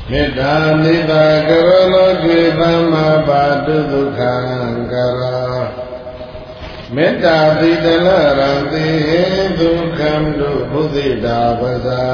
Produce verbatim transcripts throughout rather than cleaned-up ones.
မေတ္တာနိတကရောလောကေသမ္မာပါတုဒုက္ခံကရောမေတ္တာတိတလရံတိဟေဒုက္ခံတုဘုဒ္ဓိတာပဇာ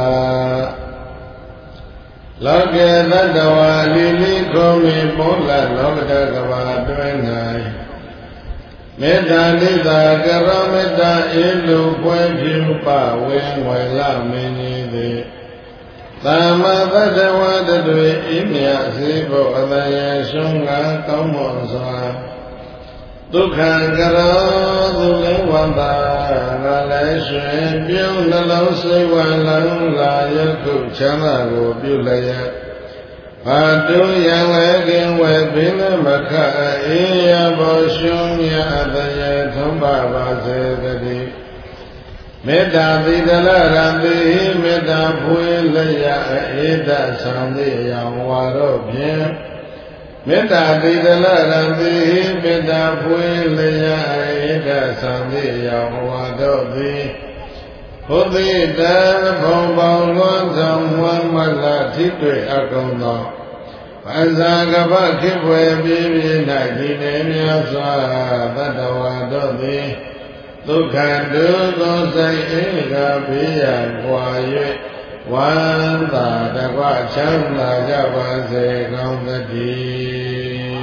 လောကေတတဝါလိလိခောမိပောလလောကတကဘာတွင်၌မေတ္တာနိတကရောမေတ္တာဧလူပွဲပြုပဝေဝေလမင်းကြီးသည်သမ္မာတတဝါတတွေဣမြစေဖို့အတယေဆုံးကကောင်းမွန်စွာဒုက္ခကရောသူလည်းဝန္တာငါလည်းရွှင်ပြုံးနှလုံးစိတ်ဝါလောင်းလာယခုချမ်းသာကိုပြုလျက်ဘာတုယံလည်းကင်ဝဲပင်မခအေးရဘောရှုံးမြအတယေထုံးပါပါစေတည်းမေတ္တာတိတလရံတိမေတ္တာဖွေလျက်အေဒသံတိယံဝါရောဖြင့်မေတ္တာတိတလရံတိမေတ္တာဖွေလျက်အေဒသံတိယံဝါရောဖြင့်ဘုဒ္ဓိတံဘုံပေါင်းလွန်ဆောင်ဝမ်းမလထိတွေ့အကုန်သောအဇာကပခိဖွယ်ပြည့်ပြည့်၌ဒီနေမြတ်စွာတတဝါတို့သည်ဒုက္ခတုသောစိတ်ဧကဘေးရန်ကွာ၍ဝမ်းသာတကွချမ်းသာကြပါစေကောင်းသတည်း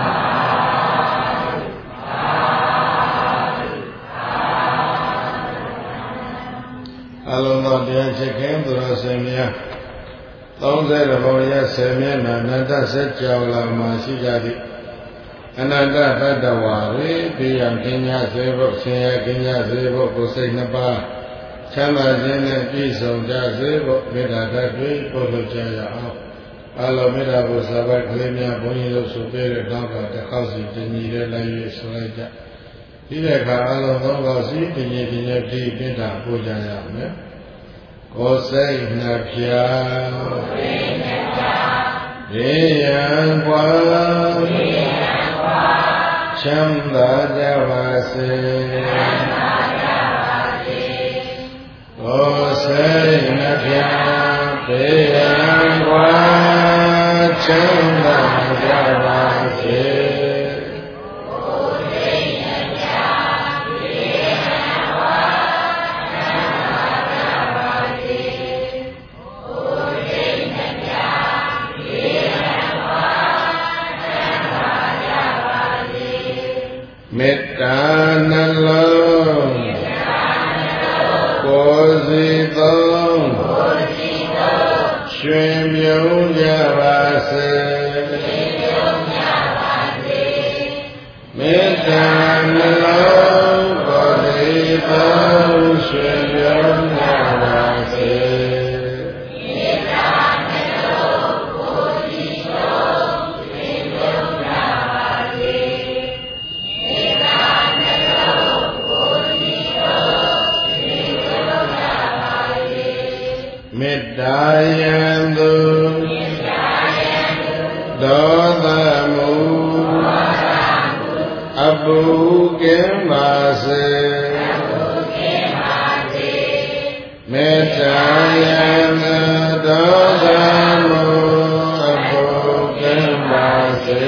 အလုံးစုံတရားချစ်ခင်သူတော်စင်များသုံးဆယ်ဘုံရဆယ်မျက်နှာနန္တစัจ java လာမှာရှိကြသည့်အနန္တတတ္တဝါတွေပြရန်ကင်းကြစေဖို့ဆင်းရဲကင်းကြစေဖို့ကိုယ်စိတ်နှစ်ပါးချမ်းသာခြင်းနဲ့ပြည့်စုံကြစေဖို့မေတ္တာဓာတ်တွေပို့လို့ကြရအောင်အလုံးမေတ္တာဘုရားဘာကလေးများဘုန်းကြီးတို့ဆိုပြတဲ့တောင်းကတစ်ခေါက်စီတညီတဲ့လိုက်ရွေးဆိုလိုက်ကြဒီတဲ့အခါအလုံးသုံးခေါက်စီတညီတညီပြည့်မေတ္တာပို့ကြရအောင်နော်ကိုယ်စိတ်နှဖျားရေယံကွာချမ်းသာကြပါစေကိုယ်စိတ်နှဖျားရေယံကွာချမ်းသာကြပါစေမေတ္တာနှလုံးကိုယ်စီသုံးရွှင်မြုံကြပါစေမေတ္တာနှလုံးကိုယ်စီသုံးရွှင်မြုံကြပါစေမေတ္တာယံသူဒေါသမုအပုကင်းပါစေမေတ္တာယံဒေါသမုအပုကင်းပါစေ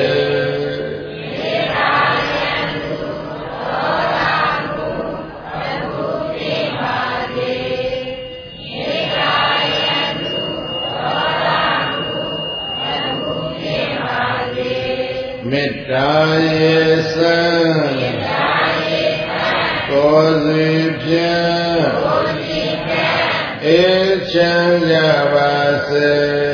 မေတ္တာယေသံကိုယ်စီဖြင့်အေးချမ်းကြပါစေ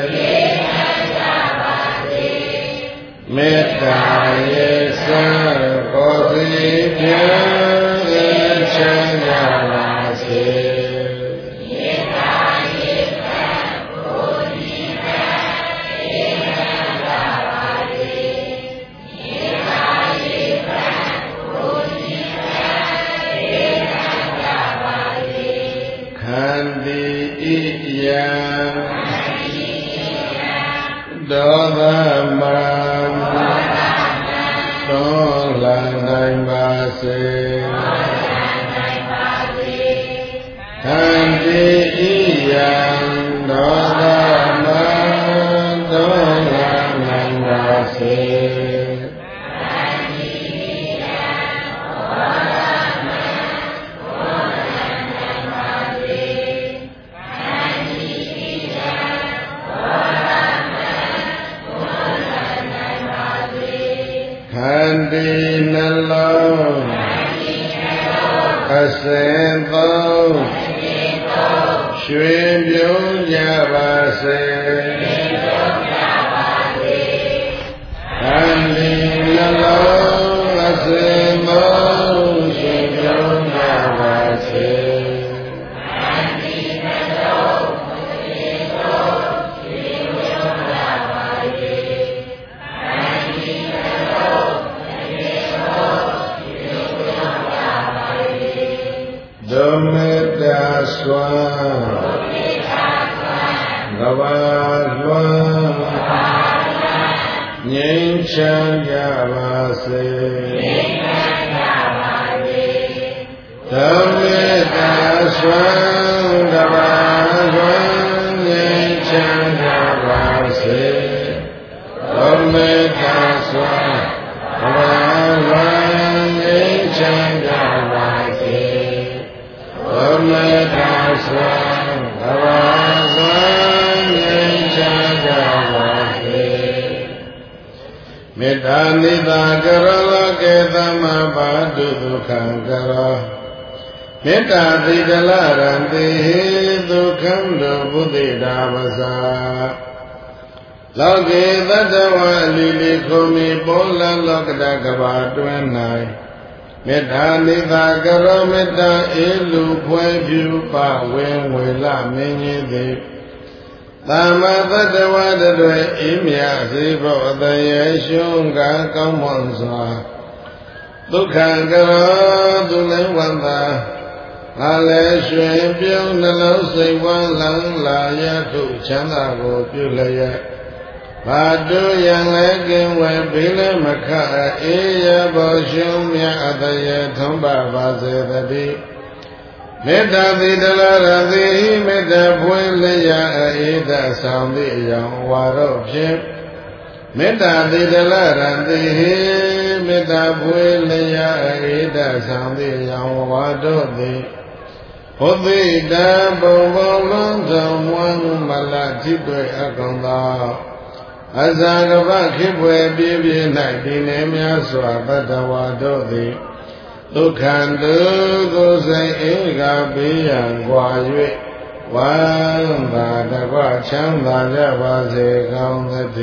မေတ္တာယေသံကိုယ်စီဖြင့်အေးချမ်းကြပါစေဒေါသမံတော်လန်နိုင်ပါစေခန္တီဣယံဒေါသမံတိနှလုံးအစဉ်သုံးရွှေပြုံးကြပါစေအတိနှလုံးအစဉ်သုံးရွှေပြုံးကြပါစေဒုမေတ္တာစွာကဘာလွှမ်းငြိမ်းချမ်းကြပါစေဒုမေတ္တာစွာကဘာလွှမ်းငြိမ်းချမ်းကြပါစေဒုမေတ္တာစွာကဘာလွှမ်းငြိမ်းချမ်းကြပါစေဘုမေတ္တာစွာကဘာစွာငြိမ်းချမ်းကြပါစေမေတ္တာနိသာကရလကေသမဘာတုဒုက္ခံကရောမေတ္တာတိတလရံတိဒုက္ခံဒုဘုဒ္ဓတာပစာလောကေသတ္တဝါလိလိခုမိပောလလောကတကဘာတွင်၌မေတ္တာနိသာကရောမေတ္တာအေလူဖွဲ့ပြုပဝေဝေလမင်းကြီးသည်သမ္မာသတ္တဝါတွေအိမြစေဖို့အတရေရှုံးကကောင်းမွန်စွာဒုက္ခကရောသူလည်းဝန္တာငါလည်းရွှင်ပြုံးနှလုံးစိတ်ဝမ်းလန်းလာရထုချမ်းသာကိုပြုလျက်ဘာတို့ရန်လည်းကင်းဝဲဘေးလည်းမခအေးရဘောရှုံးမြအတရေထုံးပါပါစေတည်းမေတ္တာတိတလရတိမေတ္တာဖွင့်လျက်အေးတဆောင်သည့်အယောင်ဝါတော့ဖြင့်မေတ္တာတိတလရတိမေတ္တာဖွင့်လျက်အေးတဆောင်သည့်အယောင်ဝါတော့သည်ဘုသိတံဘုံဘုံလုံးစုံမွမ်းမလတိတွေ့အကောင်သောအဇာကပခိပွေပြည့်ပြည့်၌ဒီနေများစွာတတဝါတို့သည်ဒုက္ခံတုကိုယ်စိတ်ဧကဘေးရန်ကွာ၍ဝမ်းသာတကွချမ်းသာကြပါစေကောင်းသတ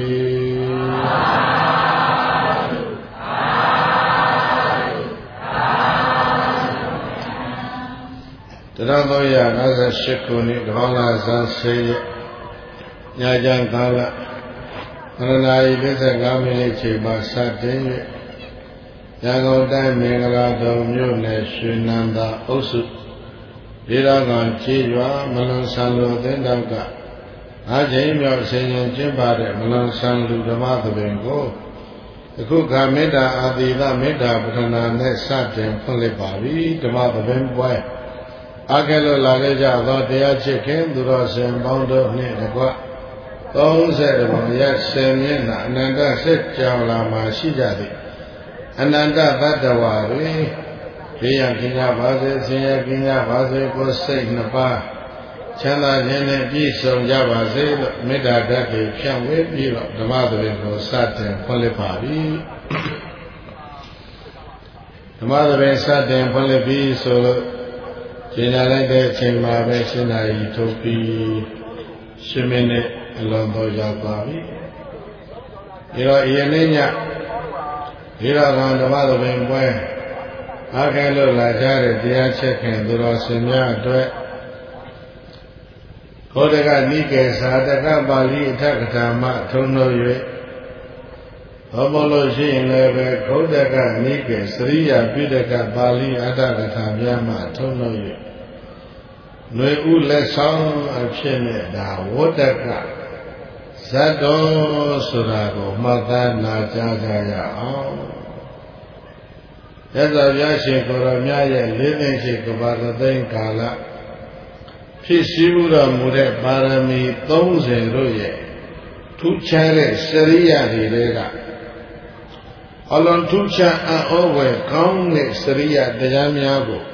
ည်းတရသောရ၅၈ခုနှစ်တပေါင်းလာဇန်ဆေးရညချမ်းကာလခရဏာယီ၄၅မိနစ်ချိန်မှစတင်၍ရန်ကုန်တိုင်းမင်္ဂလာတုံမြို့နယ်ရွှေနန္ဒာအုပ်စုဒေသခံကျေးရွာမလွန်ဆန်လူသင်းတောက်ကအားချိန်မြောက်ဆင်ရင်ကျင်းပတဲ့မလွန်ဆန်လူဓမ္မသဘင်ကိုအခုခါမေတ္တာအာတိသမေတ္တာပထနာနဲ့စတင်ဖွင့်လှစ်ပါပြီဓမ္မသဘင်ပွဲအားကဲလို့လာခဲ့ကြသောတရားချစ်ခင်သူတော်စင်ပေါင်းတို့နှင့်တကွသုံးဆယ်တပုံရက်ဆယ်မျက်နှာအနန္တစစ်ကြောင်လာမှာရှိကြသည်အနန္တသတ္တဝါတွေဘေးရန်ကင်းကြပါစေဆင်းရဲကင်းကြပါစေကိုယ်စိတ်နှစ်ပါးချမ်းသာခြင်းနဲ့ပြည့်စုံကြပါစေလို့မေတ္တာဓာတ်ကိုဖြန့်ဝေပြီးတော့ဓမ္မသဘင်ကိုစတင်ဖွင့်လှစ်ပါပြီဓမ္မသဘင်စတင်ဖွင့်လှစ်ပြီးဆိုလို့ကျင်ညာလိုက်တဲ့အချိန်မှာပဲရှင်းနာရီထုတ်ပြီးရှင်းမိနစ်အလုံးတော်ရောက်ပါပြီဒီတော့အရင်နေ့ညဒီတော့ကဓမ္မသဘင်ပွဲအားကဲလို့လာကြတဲ့တရားချက်ခင်သူတော်စင်များအတွက်ခေါတကနိကေသာတကပါဠိအထကထာမထုံလို့၍ဘောမလို့ရှိရင်လည်းပဲခေါတကနိကေစရိယာပိဋကပါဠိအထကထာများမှထုံလို့၍ຫນွေဥလက်ဆောင်အဖြစ်နဲ့ဒါဝတ္တကဇတ်တော်ဆိုတာကိုမှတ်သားနာကြားကြရအောင်ရသော်ပြရှင်ကိုရောမြတ်ရဲ့လေးသိမ့်ရှိကဘာသိမ့်ကာလဖြစ်စည်းမှုတော်မူတဲ့ပါရမီ၃၀တို့ရဲ့ထူးခြားတဲ့စရိယာတွေတွေကအလွန်ထူးခြားအံ့ဩဖွယ်ကောင်းတဲ့စရိယာတရားများကို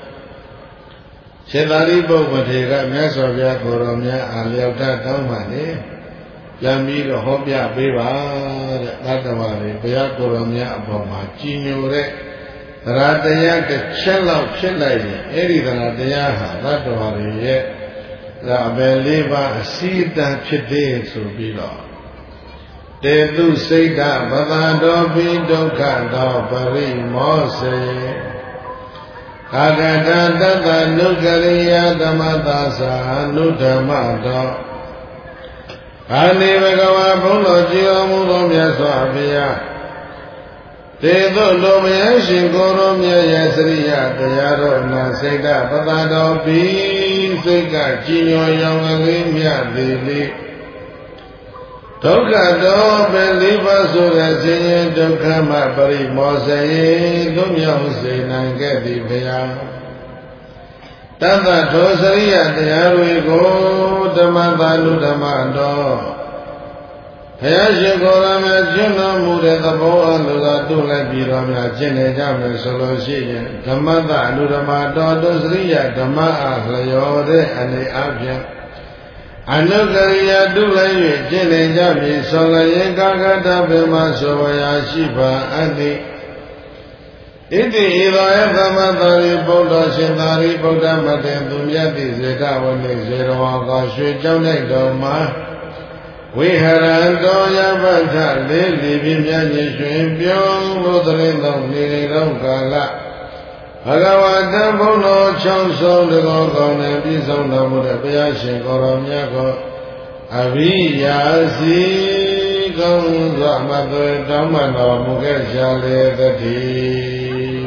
ရှင်သာရိပုတ္တရာကမြတ်စွာဘုရားကိုရောမြတ်အားလျောက်တတ်တောင်းပါလေပြန်ပြီးတော့ဟောပြပေးပါတဲ့တတ္တဝါတွေဘုရားကိုယ်တော်မြတ်အပေါ်မှာကြည်ညိုတဲ့သရတရားတစ်ချက်လောက်ဖြစ်လိုက်ရင်အဲ့ဒီသရတရားဟာတတ္တဝါတွေရဲ့ဒါအပယ်လေးပါးအစည်းအတန်းဖြစ်တဲ့ဆိုပြီးတော့တေတုစိတ်ဓဗသာတော်ပိဒုက္ခသောပရိမောစေကာကတတတ္တနုကရိယာဓမ္မသာသာနုဓမ္မတော်အာနိဘဂဝါဘုန်းတော်ကြည်တော်မူသောမြတ်စွာဘုရားတေတုလိုမယရှင်ကိုယ်တော်မြတ်ရဲ့စရိယတရားတော်နာစိတ်ဓပသာတော်ပိစိတ်ကကြည်ညိုရောင်ကလေးမြတ်သည်လေဒုက္ခတော်ပဲလေးပါးဆိုတဲ့ဆင်းရဲဒုက္ခမှပရိမောစေသို့မြောက်စေနိုင်ခဲ့သည်ဘုရားတတ္တထောစရိယတရားတွေကိုဓမ္မသာနုဓမ္မတော်ဘုရားရှင်ကိုယ်တော်မြတ်ကျင့်တော်မူတဲ့သဘောအလိုသာတို့လည်းပြီးတော်များကျင့်နေကြမယ်ဆိုလို့ရှိရင်ဓမ္မသာအနုဓမ္မတော်တို့စရိယဓမ္မအားလျော်တဲ့အနေအချင်းအနုကရိယာတုလည်း၍ကျင့်နေကြပြီဆိုလည်းကာကတဗေမဆိုဝရာရှိပါအတ္တိဣတိဣသောယသမတာရိဗုဒ္ဓရှင်သာရိဗုဒ္ဓမတေသူမြတ်တိဇေတဝနိဇေရဝါကရွှေကြောင်းလိုက်တော်မှာဝိဟရံတောယပဋ္ဌလေးလီပြင်းပြင်းရွှင်ပြုံးလို့တရင်တော်နေတော်ကာလဘဂဝတံဘုန်းတော်ချောင်းဆုံးတကောကောင်းနဲ့ပြည့်စုံတော်မူတဲ့ဘုရားရှင်ကိုယ်တော်မြတ်ကိုအဘိယာစီကောင်းစွာမသွေတောင်းပန်တော်မူခဲ့ကြလေတည်း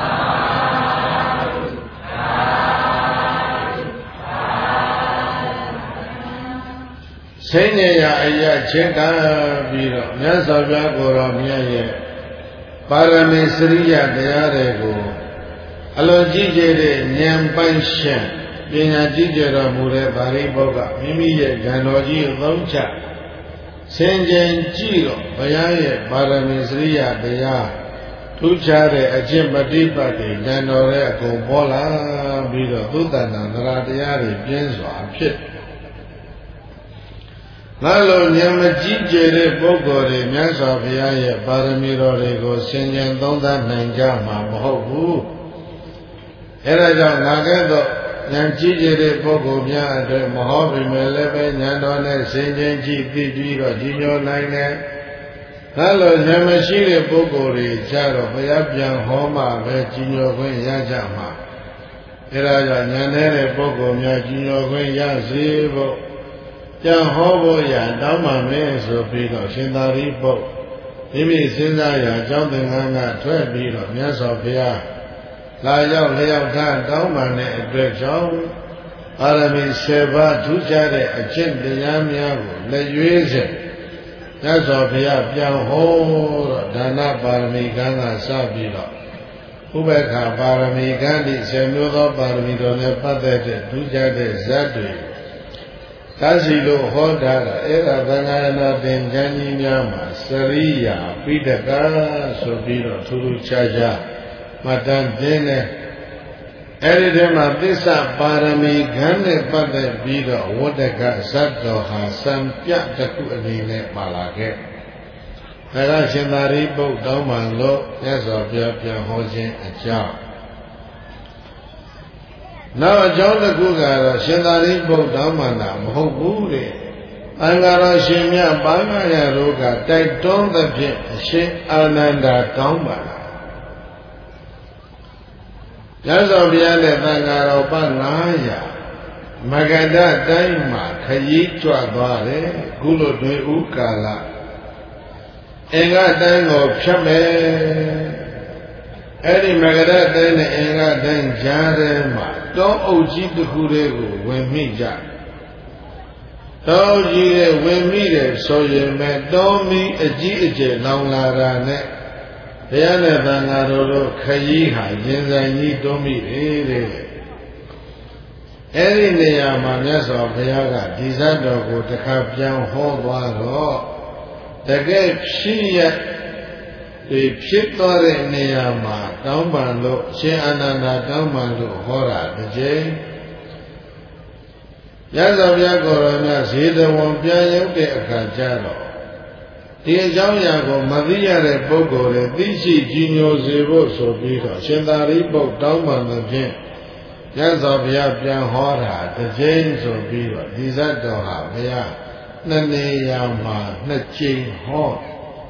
စိတ်ညရာအရာချင်းတာပြီးတော့မြတ်စွာဘုရားကိုယ်တော်မြတ်ရဲ့ပါရမီစရိယတရားတွေကိုအလိုကြီးကျယ်တဲ့ဉာဏ်ပိုင်ရှင်ပညာကြီးကျယ်တော်မူတဲ့ပါရိပုတ္တမိမိရဲ့ဉာဏ်တော်ကြီးကိုသုံးချဆင်ခြင်ကြည့်တော့ဘုရားရဲ့ပါရမီစရိယတရားထူးခြားတဲ့အကျင့်ပฏิပတ်တွေဉာဏ်တော်ရဲ့အကုန်ပေါ်လာပြီးတော့သုတ္တနာနရတရားတွေပြင်းစွာဖြစ်ငါလိုဉာဏ်မကြီးကျယ်တဲ့ပုဂ္ဂိုလ်တွေမြတ်စွာဘုရားရဲ့ပါရမီတော်တွေကိုဆင်ခြင်သုံးသပ်နိုင်ကြမှာမဟုတ်ဘူးအဲဒါကြောင့်ငါကဲ့သို့ဉာဏ်ကြီးကျယ်တဲ့ပုဂ္ဂိုလ်များအတွက်မဟောပေမဲ့လည်းပဲဉာဏ်တော်နဲ့ဆင်ခြင်ကြည့်သိပြီးတော့ကြီးညိုနိုင်တယ်။ဒါလိုဉာဏ်မရှိတဲ့ပုဂ္ဂိုလ်တွေကြတော့ဘုရားပြန်ဟောမှပဲကြီးညိုခွင့်ရကြမှာ။အဲဒါကြောင့်ဉာဏ်နဲ့ပုဂ္ဂိုလ်များကြီးညိုခွင့်ရစေဖို့ပြန်ဟောဖို့ရတောင်းပါမယ်ဆိုပြီးတော့ရှင်သာရိပုတ္တမိမိစဉ်းစားရာအကြောင်းသင်္ကန်းကထွက်ပြီးတော့မြတ်စွာဘုရားလာရောက်လျောက်ထားတောင်းပန်တဲ့အတွက်ကြောင့်ပါရမီဆယ်ပါးထူးခြားတဲ့အကျင့်တရားများကိုလက်ရွေးစေမြတ်စွာဘုရားပြန်ဟောတော့ဒါနပါရမီကံကစပြီးတော့ဥပ္ပခါပါရမီကံဒီဆယ်မျိုးသောပါရမီတော်နဲ့ပတ်သက်တဲ့ထူးခြားတဲ့ဇတ်တွေသာစီလို့ဟောတာကအဲ့ဒါသံဃာနာသင်္ကန်းကြီးများမှာစရိယာပိဋကဆိုပြီးတော့ထူးထူးခြားခြားမတန်တင်းနဲ့အဲ့ဒီထဲမှာသစ္စာပါရမီခန်းနဲ့ပတ်သက်ပြီးတော့ဝတ္တကဇတ်တော်ဟာစံပြတစ်ခုအနေနဲ့ပါလာခဲ့။ဒါကရှင်သာရိပုတ္တတောင်းပန်လို့မြတ်စွာဘုရားပြန်ဟောခြင်းအကြောင်းနောက်အကြောင်းတစ်ခုကတော့ရှင်သာရိပုတ္တတောင်းပန်တာမဟုတ်ဘူးတဲ့။အင်္ဂါရရှင်မြတ်ပါဏယတို့ကတိုက်တွန်းသဖြင့်အရှင်အာနန္ဒာတောင်းပန်တာရသော်ဘုရားနဲ့သံဃာတော်ပငါးရာမဂဒတိုင်းမှာခရီးကြွသွားတယ်ခုလိုတွင်ဥကာလအင်္ဂတိုင်းကိုဖြတ်မယ်အဲ့ဒီမဂဒတိုင်းနဲ့အင်္ဂတိုင်းကြားထဲမှာတောအုပ်ကြီးတစ်ခုတည်းကိုဝင်မိကြတောအုပ်ကြီးရဲ့ဝင်မိတယ်ဆိုရင်မဲ့တောမီအကြီးအကျယ်လောင်လာတာနဲ့ဘုရားနဲ့သံဃာတော်တို့ခရီးဟာရင်ဆိုင်ကြီးတွန်းမိတယ်တဲ့အဲ့ဒီနေရာမှာမြတ်စွာဘုရားကဒီဇတ်တော်ကိုတစ်ခါပြန်ဟောသွားတော့တကယ်ဖြစ်ရဒီဖြစ်သွားတဲ့နေရာမှာတောင်းပန်လို့ရှင်အာနန္ဒာတောင်းပန်လို့ဟောတာတစ်ကြိမ်ရသော်ဘုရားကိုယ်တော်များဇေတဝန်ပြန်ရောက်တဲ့အခါကျတော့ဒီအကြောင်းအရာကိုမသိရတဲ့ပုဂ္ဂိုလ်တွေသိရှိကြီးညိုစေဖို့ဆိုပြီးတော့ရှင်သာရိပုတ္တတောင်းပန်သဖြင့်ရသော်ဘုရားပြန်ဟောတာတစ်ကြိမ်ဆိုပြီးတော့ဒီဇတ်တော်ဟာဘုရားနှစ်နေရာမှာနှစ်ကြိမ်ဟော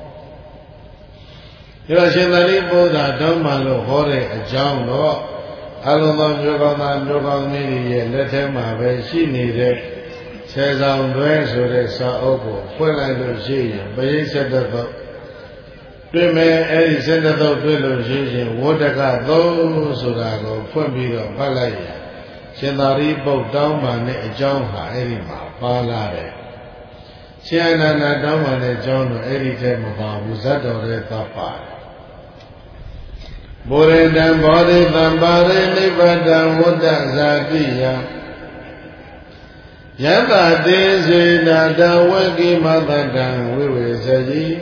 ဒီတော့ရှင်သာရိပုတ္တတောင်းပန်လို့ဟောတဲ့အကြောင်းတော့အလုံးစုံမျိုးကောင်းသားမျိုးကောင်းသမီးတွေရဲ့လက်ထဲမှာပဲရှိနေတဲ့ဆယ်ဆောင်တွဲဆိုတဲ့စာအုပ်ကိုဖွင့်လိုက်လို့ရှိရင်ပရိစ္ဆေတသုတ်တွေ့မယ်အဲ့ဒီစေတသုတ်တွေ့လို့ရှိရင်ဝဋ္ဌကသုံးဆိုတာကိုဖွင့်ပြီးတော့ဖတ်လိုက်ရင်ရှင်သာရိပုတ္တတောင်းပန်တဲ့အကြောင်းဟာအဲ့ဒီမှာပါလာတယ်ရှင်အနန္ဒာတောင်းပန်တဲ့အကြောင်းတော့အဲ့ဒီထဲမှာပါဘူးဇတ်တော်ရဲ့သတ်ပါတယ်ဘုရေတံဘောဓိတံပါရိနိဗ္ဗတံဝတ္တဇာတိယယတတေစေနာတဝကိမတတံဝိဝေစကြီး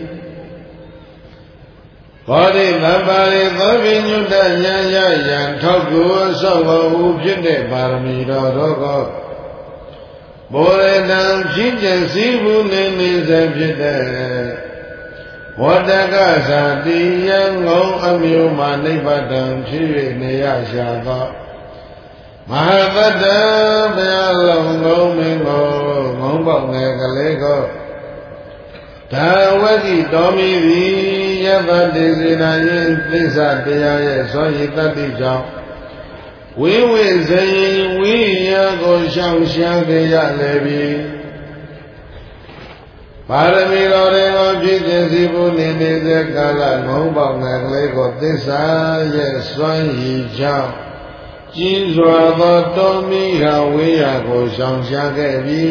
ဘောဓိတံပါရိသောပိညုတဉာဏ်ရယံထောက်ကိုအဆောက်အဦဖြစ်တဲ့ပါရမီတော်တော်ကောဘုရေတံဖြစ်ကျင်စည်းဘူးနေနေစေဖြစ်တဲ့ဝတ္တကသာတိယံငုံအမျိုးမှာနိဗ္ဗတံဖြစ်၍နေရရှာသောမဟာတ္တဘုရားလုံးငုံမင်းကိုငုံပေါက်ငယ်ကလေးကိုဒါဝကိတော်မီသည်ယသတေစေနာယိသစ္စာတရားရဲ့သောရည်တတ္တိကြောင့်ဝိဝိဇယိဝိယကိုရှောင်ရှားကြရလေပြီပါရမီတော်တွေကိုဖြစ်ခြင်းစီဖို့နေနေတဲ့ကာလငုံပေါက်ငယ်ကလေးကိုသစ္စာရဲ့စွမ်းရည်ကြောင့်ကြီးစွာသောတော်မီဟာဝိယကိုရှောင်ရှားခဲ့ပြီ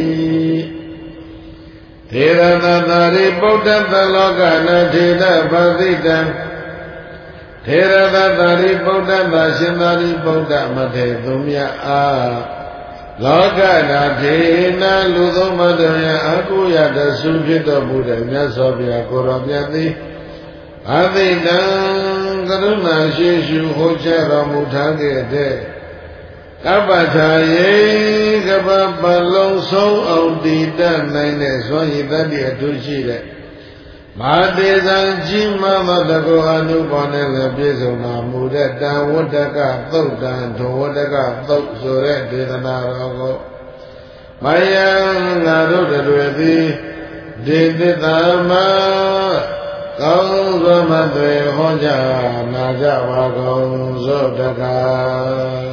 ထေရသတာရိပုတ္တသလောကနာထေရဗတိတံထေရသတာရိပုတ္တသာရှင်သာရိပုတ္တမထေသူမြတ်အားလောကနာထေနာလူသုံးပါးတည်းအကုယတဆုဖြစ်တော်မူတဲ့မြတ်စွာဘုရားကိုယ်တော်မြတ်သည်အသိတံကရုဏာရှိရှုဟောကြားတော်မူထားခဲ့တဲ့ကပ္ပထာယေကပ္ပပလုံးဆုံးအောင်တည်တတ်နိုင်တဲ့စွမ်းရည်တတ်တဲ့အထူးရှိတဲ့မဟာတေဇံကြီးမမတကောအနုဘောနဲ့လည်းပြည့်စုံတော်မူတဲ့တံဝတ္တကသုတ်တံဒဝတ္တကသုတ်ဆိုတဲ့ဒေသနာတော်ကိုမယံငါတို့တွေသည်ဒေသတာမကောင်းစွာမသွေဟောကြားနာကြပါကုန်သောတကား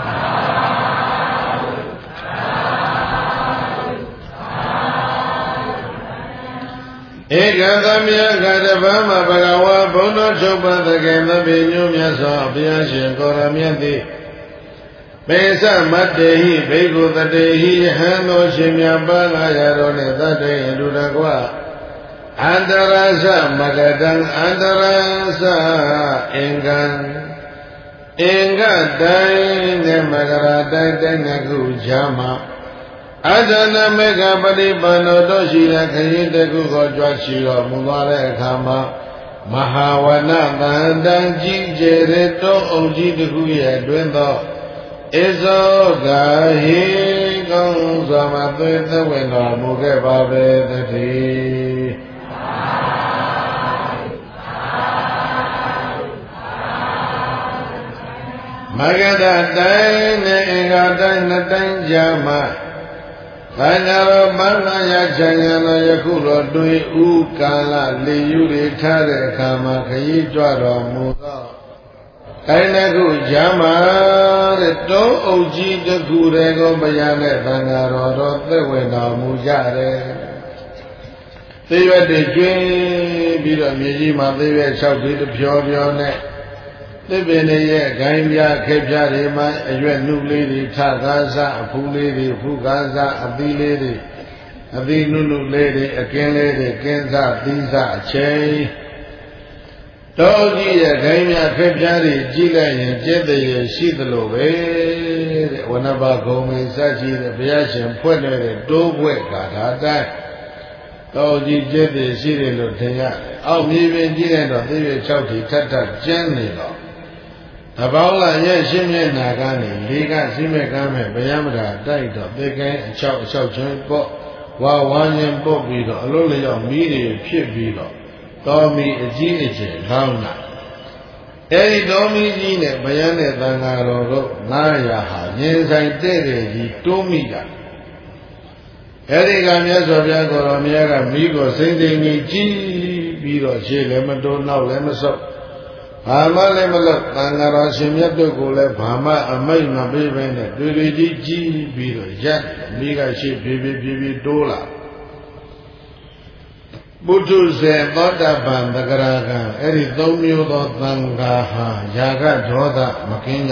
ဧကသမယကတဗမဘဂဝါဘုံတော်ချုပ်ပါတကယ်မပိညုမြတ်စွာဘုရားရှင်ကိုရမြတ်သည်ပေသမတ္တေဟိဘိက္ခုတတေဟိယဟံသောရှင်မြတ်ပါလာရတော်နှင့်တတ္တေအတုတကွအန္တရာသမဂတံအန္တရာသအင်္ဂံအင်္ဂတိုင်းနဲ့မဂရတိုင်းတိုင်းနှစ်ခုဈာမအတဏမေကပရိပန္နောတို့ရှိတဲ့ခရီးတခုကိုကြွချီတော်မူသွားတဲ့အခါမှာမဟာဝနတန်တန်ကြီးကျယ်တဲ့တောအုပ်ကြီးတစ်ခုရဲ့အတွင်းသောဣဇောဂာဟိကောင်းစွာမသွေသဝင်တော်မူခဲ့ပါပဲတည်းမဂ္ဂတတိုင်းနဲ့အင်္ဂါတိုင်းနှစ်တိုင်းကြာမှဘာညာတော်မန္တရချံရတော်ယခုတော်တွေ့ဥကာလလေယူတွေထားတဲ့အခါမှာခရီးကြွတော်မူသောတိုင်းတစ်ခုဂျမ်းမာတဲ့တုံးအုပ်ကြီးတစ်ခုတည်းကိုမရတဲ့သံဃာတော်တော်သက်ဝင်တော်မူကြတယ်။သေရွက်တွေကျွင်းပြီးတော့မြေကြီးမှာသေရွက်၆ပြီးတဖြောဖြောနဲ့သစ်ပင်တွေရဲ့ဂိုင်းပြခဲပြတွေမှာအရွက်နုလေးတွေထကားစားအဖူးလေးတွေဖူးကားစားအသီးလေးတွေအသီးနုနုလေးတွေအကင်းလေးတွေကင်းစားသီးစားအချိန်တော်ကြီးရဲ့ဂိုင်းပြခဲပြတွေကြီးလိုက်ရင်ကျက်တဲ့ရရှိသလိုပဲတဲ့ဝနဘာဂုံမေစရှိတဲ့ဘုရားရှင်ဖွဲ့တဲ့တိုးဖွဲ့ကာထာတိုင်းတော်ကြီးကျက်တဲ့ရှိတယ်လို့ထင်ရတယ်အောက်မြေပြင်ကြီးတဲ့တော့သေရွက်၆ထီထပ်ထပ်ကျန်းနေတော့အပေါင်းလာရဲ့ရှင်းမျက်နာကနေလေးကစိမဲ့ကမ်းမဲ့ဗျာမတာတိုက်တော့သေကိုင်းအချောက်အချောက်ချင်းပေါ့ဝါဝါရင်ပုတ်ပြီးတော့အလုံးလျောက်မီးတွေဖြစ်ပြီးတော့တော်မီအကြီးအကျယ်လောင်းလာအဲဒီတော်မီကြီးနဲ့ဗျာနဲ့သံဃာတော်တို့ငါးရာဟာရင်ဆိုင်တဲ့တဲ့ကြီးတိုးမိတာအဲဒီကမြတ်စွာဘုရားကိုယ်တော်မြတ်ကမိကိုစိမ့်သိမ့်ကြီးကြီးပြီးတော့ရှေ့လည်းမတိုးနောက်လည်းမဆုတ်ဘာမှလည်းမလုပ်သံဃာတော်ရှင်မြတ်တို့ကိုလည်းဘာမှအမိတ်မပေးဘဲနဲ့တွေ့တွေ့ကြီးကြီးပြီးတော့ရက်မိကရှေ့ပြေးပြေးပြေးပြေးတိုးလာပုထုဇဉ်သောတာပန်သဂရကံအဲ့ဒီသုံးမျိုးသောသံဃာဟာယာကဒေါသမကင်းကြ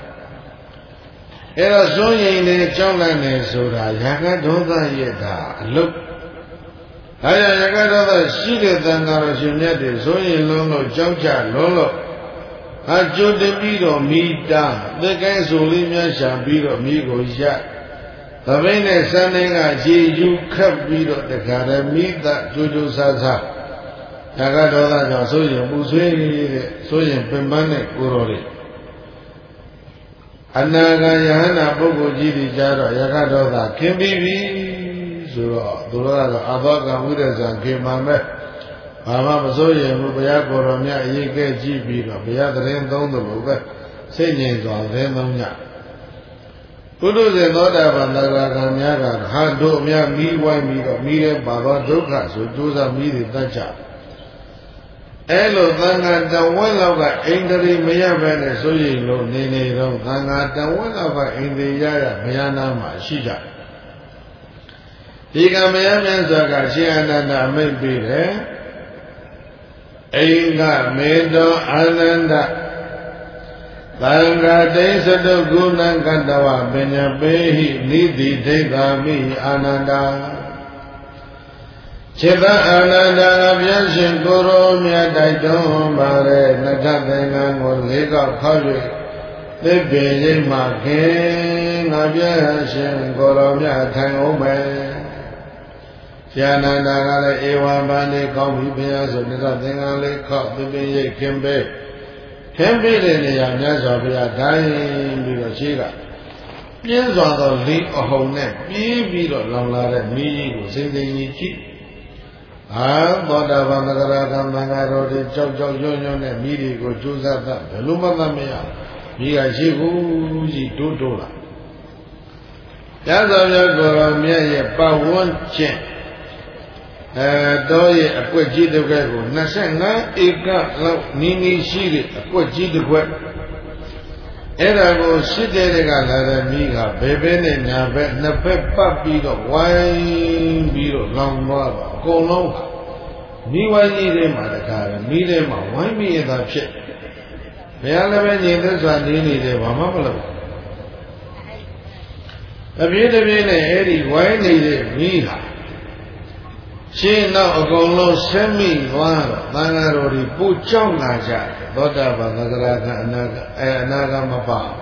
အဲ့တော့စွန့်ရင်နဲ့ကြောက်လန့်နေဆိုတာယာကဒေါသရဲ့ဒါအလုတ်ဒါကြောင့်ယာကဒေါသရှိတဲ့သံဃာတော်ရှင်မြတ်တွေစွန့်ရင်လုံးလို့ကြောက်ကြလုံးလို့အကျိုးတပြီးတော့မိတာသက်ကဲဆိုလေးများရှာပြီးတော့မိကိုရသဘိန်းနဲ့စံနေကရေယူခတ်ပြီးတော့တခါတည်းမိသားကြိုးကြိုးဆားဆားယာကဒေါသကြောင့်ဆိုရင်ပူဆွေးတဲ့ဆိုရင်ပင်ပန်းတဲ့ကိုယ်တော်လေးအနာဂယဟနာပုဂ္ဂိုလ်ကြီးတွေကြတော့ယာကဒေါသခင်းပြီးပြီဆိုတော့သူတို့ကတော့အဘောကဝိရဇံခေမှမဲ့ဘာမှမစိုးရင်ဘူးဘုရားကိုယ်တော်မြတ်အရေးကဲကြည့်ပြီးတော့ဘုရားသတင်းသုံးတယ်လို့ပဲစိတ်ငြိမ်စွာသတင်းသုံးကြပုထုဇဉ်သောတာပန်သဂရကံများကဟာတို့အများမိဝိုင်းပြီးတော့မိတဲ့ဘာဝဒုက္ခဆိုကြိုးစားမိတွေတတ်ကြအဲလိုသံဃာတဝက်လောက်ကအိန္ဒြေမရဘဲနဲ့ဆိုရင်လို့နေနေတော့သံဃာတဝက်လောက်ကအိန္ဒြေရရဘုရားနာမှာရှိကြဒီကမယမြတ်စွာကရှင်အနန္ဒအမိန့်ပေးတယ်အိင်္ဂမေတောအာနန္ဒသံဃာတိသတုဂုဏံကတဝပညာပေဟိနိတိဒိဋ္ဌာမိအာနန္ဒာခြေသအာနန္ဒာအပြည့်ရှင်ကိုရောမြတ်တိုက်တွန်းပါတဲ့နထသင်္ကန်းကိုလေးကောက်ခေါ်၍သစ်ပင်ရိပ်မှခင်ငါပြည့်ရှင်ကိုရောမြတ်ထိုင်အောင်ပဲဉာဏန္ဒာကလည်းဧဝံဗန္တိကောင်းပြီဘုရားဆိုနထသင်္ကန်းလေးခေါက်သစ်ပင်ရိပ်ခင်ပဲခင်းပြတဲ့နေရာမြတ်စွာဘုရားတိုင်းပြီးတော့ရှိကပြင်းစွာသောလေးအဟုန်နဲ့ပြေးပြီးတော့လောင်လာတဲ့မိကြီးကိုစိမ့်သိမ့်ကြီးကြည့်ဟာသောတာပန်သဂရကံသံဃာတော်တွေကြောက်ကြောက်ရွံ့ရွံ့နဲ့မိတွေကိုကြိုးစားတတ်ဘယ်လိုမှမမရမိကရှိဘူးကြီးတိုးတိုးလာမြတ်စွာဘုရားကိုယ်တော်မြတ်ရဲ့ပတ်ဝန်းကျင်အဲတော့ရဲ့အကွက်ကြီးတစ်ခွက်ကိုနှစ်ဆယ့်ငါးဧကလောက်နီးနီးရှိတဲ့အကွက်ကြီးတစ်ခွက်အဲ့ဒါကိုရှစ်တဲ့ကလာတဲ့မိကဘယ်ဘဲနဲ့ညာဘက်နှစ်ဘက်ပတ်ပြီးတော့ဝိုင်းပြီးတော့လောင်သွားတော့အကုန်လုံးမိဝိုင်းကြီးထဲမှာတခါပဲမိထဲမှာဝိုင်းမိရတာဖြစ်ဘုရားလည်းပဲညီသက်စွာနေနေတယ်ဘာမှမလုပ်အပြည့်တပြည့်နဲ့အဲ့ဒီဝိုင်းနေတဲ့မိဟာရှင်းတော့အကုန်လုံးဆက်မိသွားတော့သံဃာတော်တွေပူကြောက်လာကြတယ်သောတာပန်သဂရကအနာကအဲအနာကမပါဒါ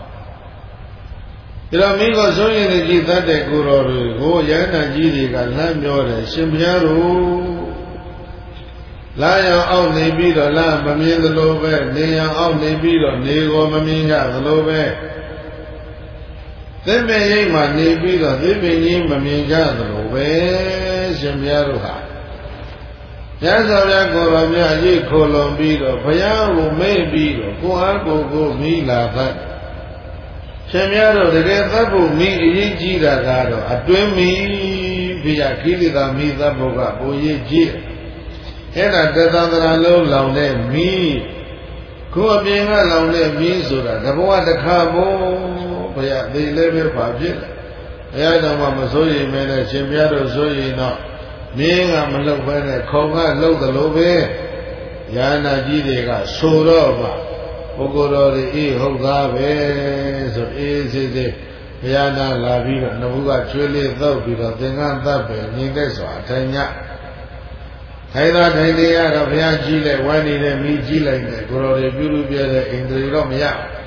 တော့မိကိုဆိုရင်ကြည်တတ်တဲ့ကိုယ်တော်တွေကိုရဟန္တာကြီးတွေကလမ်းပြောတယ်ရှင်ဘုရားတို့လာရအောင်အောက်နေပြီးတော့လာမမြင်သလိုပဲနေရအောင်အောက်နေပြီးတော့နေကိုမမြင်ကြသလိုပဲသစ်ပင်ရိပ်မှနေပြီးတော့သစ်ပင်ကြီးမမြင်ကြသလိုပဲရှင်ဘုရားတို့ဟာမြတ်စွာဘုရားကိုယ်တော်မြတ်ကြီးခိုလုံပြီးတော့ဘုရားကိုမေ့ပြီးတော့ကိုယ်အားကိုယ်ကိုမိလာသတ်ရှင်ဘုရားတို့တကယ်သတ်ဖို့မိအရေးကြီးတာကတော့အတွင်းမိဘုရားခိရိတာမိသတ်ဖို့ကပိုရေးကြီးအဲ့ဒါတသန္တရာလုံးလောင်တဲ့မိကိုယ်အပြင်ကလောင်တဲ့မိဆိုတာတဘဝတစ်ခါမို့ဘုရားသိလည်းပဲပါဖြစ်တယ်ဘုရားတော်မှာမစိုးရိမ်မဲနဲ့ရှင်ဘုရားတို့စိုးရိမ်တော့မင်းကမလှုပ်ပဲနဲ့ခုံကလှုပ်သလိုပဲယာနာကြီးတွေကဆိုတော့ပါပုဂ္ဂိုလ်တော်တွေအေးဟုတ်သားပဲဆိုအေးစေးစေးဘုရားနာလာပြီးတော့နှုတ်ကကျွေးလေးသုတ်ပြီးတော့သင်္ကန်းသတ်ပဲညီတဲ့စွာအထိုင်ညထိုင်သာထိုင်နေရတော့ဘုရားကြီးလိုက်ဝိုင်းနေတဲ့မိကြီးလိုက်တယ်ကိုတော်တွေပြုလုပ်ပြတဲ့အိန္ဒြေတော့မရ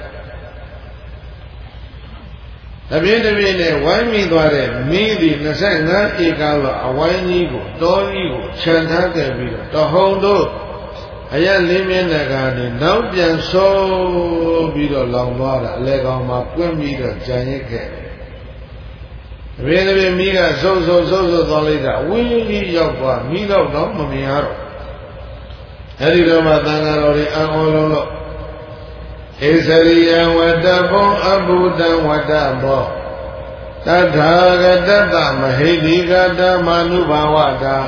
တပြင်းတပြင်းနဲ့ဝိုင်းမိသွားတဲ့မင်းဒီနှစ်ဆယ့်ငါးဧကလောက်အဝိုင်းကြီးကိုတောကြီးကိုခြံထားခဲ့ပြီးတော့တဟုန်တို့အရလေးမျက်နှာကနေနောက်ပြန်ဆိုးပြီးတော့လောင်သွားတာအလေကောင်မှာကွင်းပြီးတော့ကြံရစ်ခဲ့တယ်။ဘယ်လိုပဲမိကစုပ်စုပ်စုပ်စုပ်သွားလိုက်တာဝင်းကြီးရောက်သွားမိတော့တော့မမြင်ရတော့အဲဒီတော့မှသံဃာတော်တွေအံ့ဩလုံးလို့ဧစရိယဝတ္တဘောအဘုဒ္ဓဝတ္တဘောတထာဂတတမဟိတိကတမနုဘာဝတာ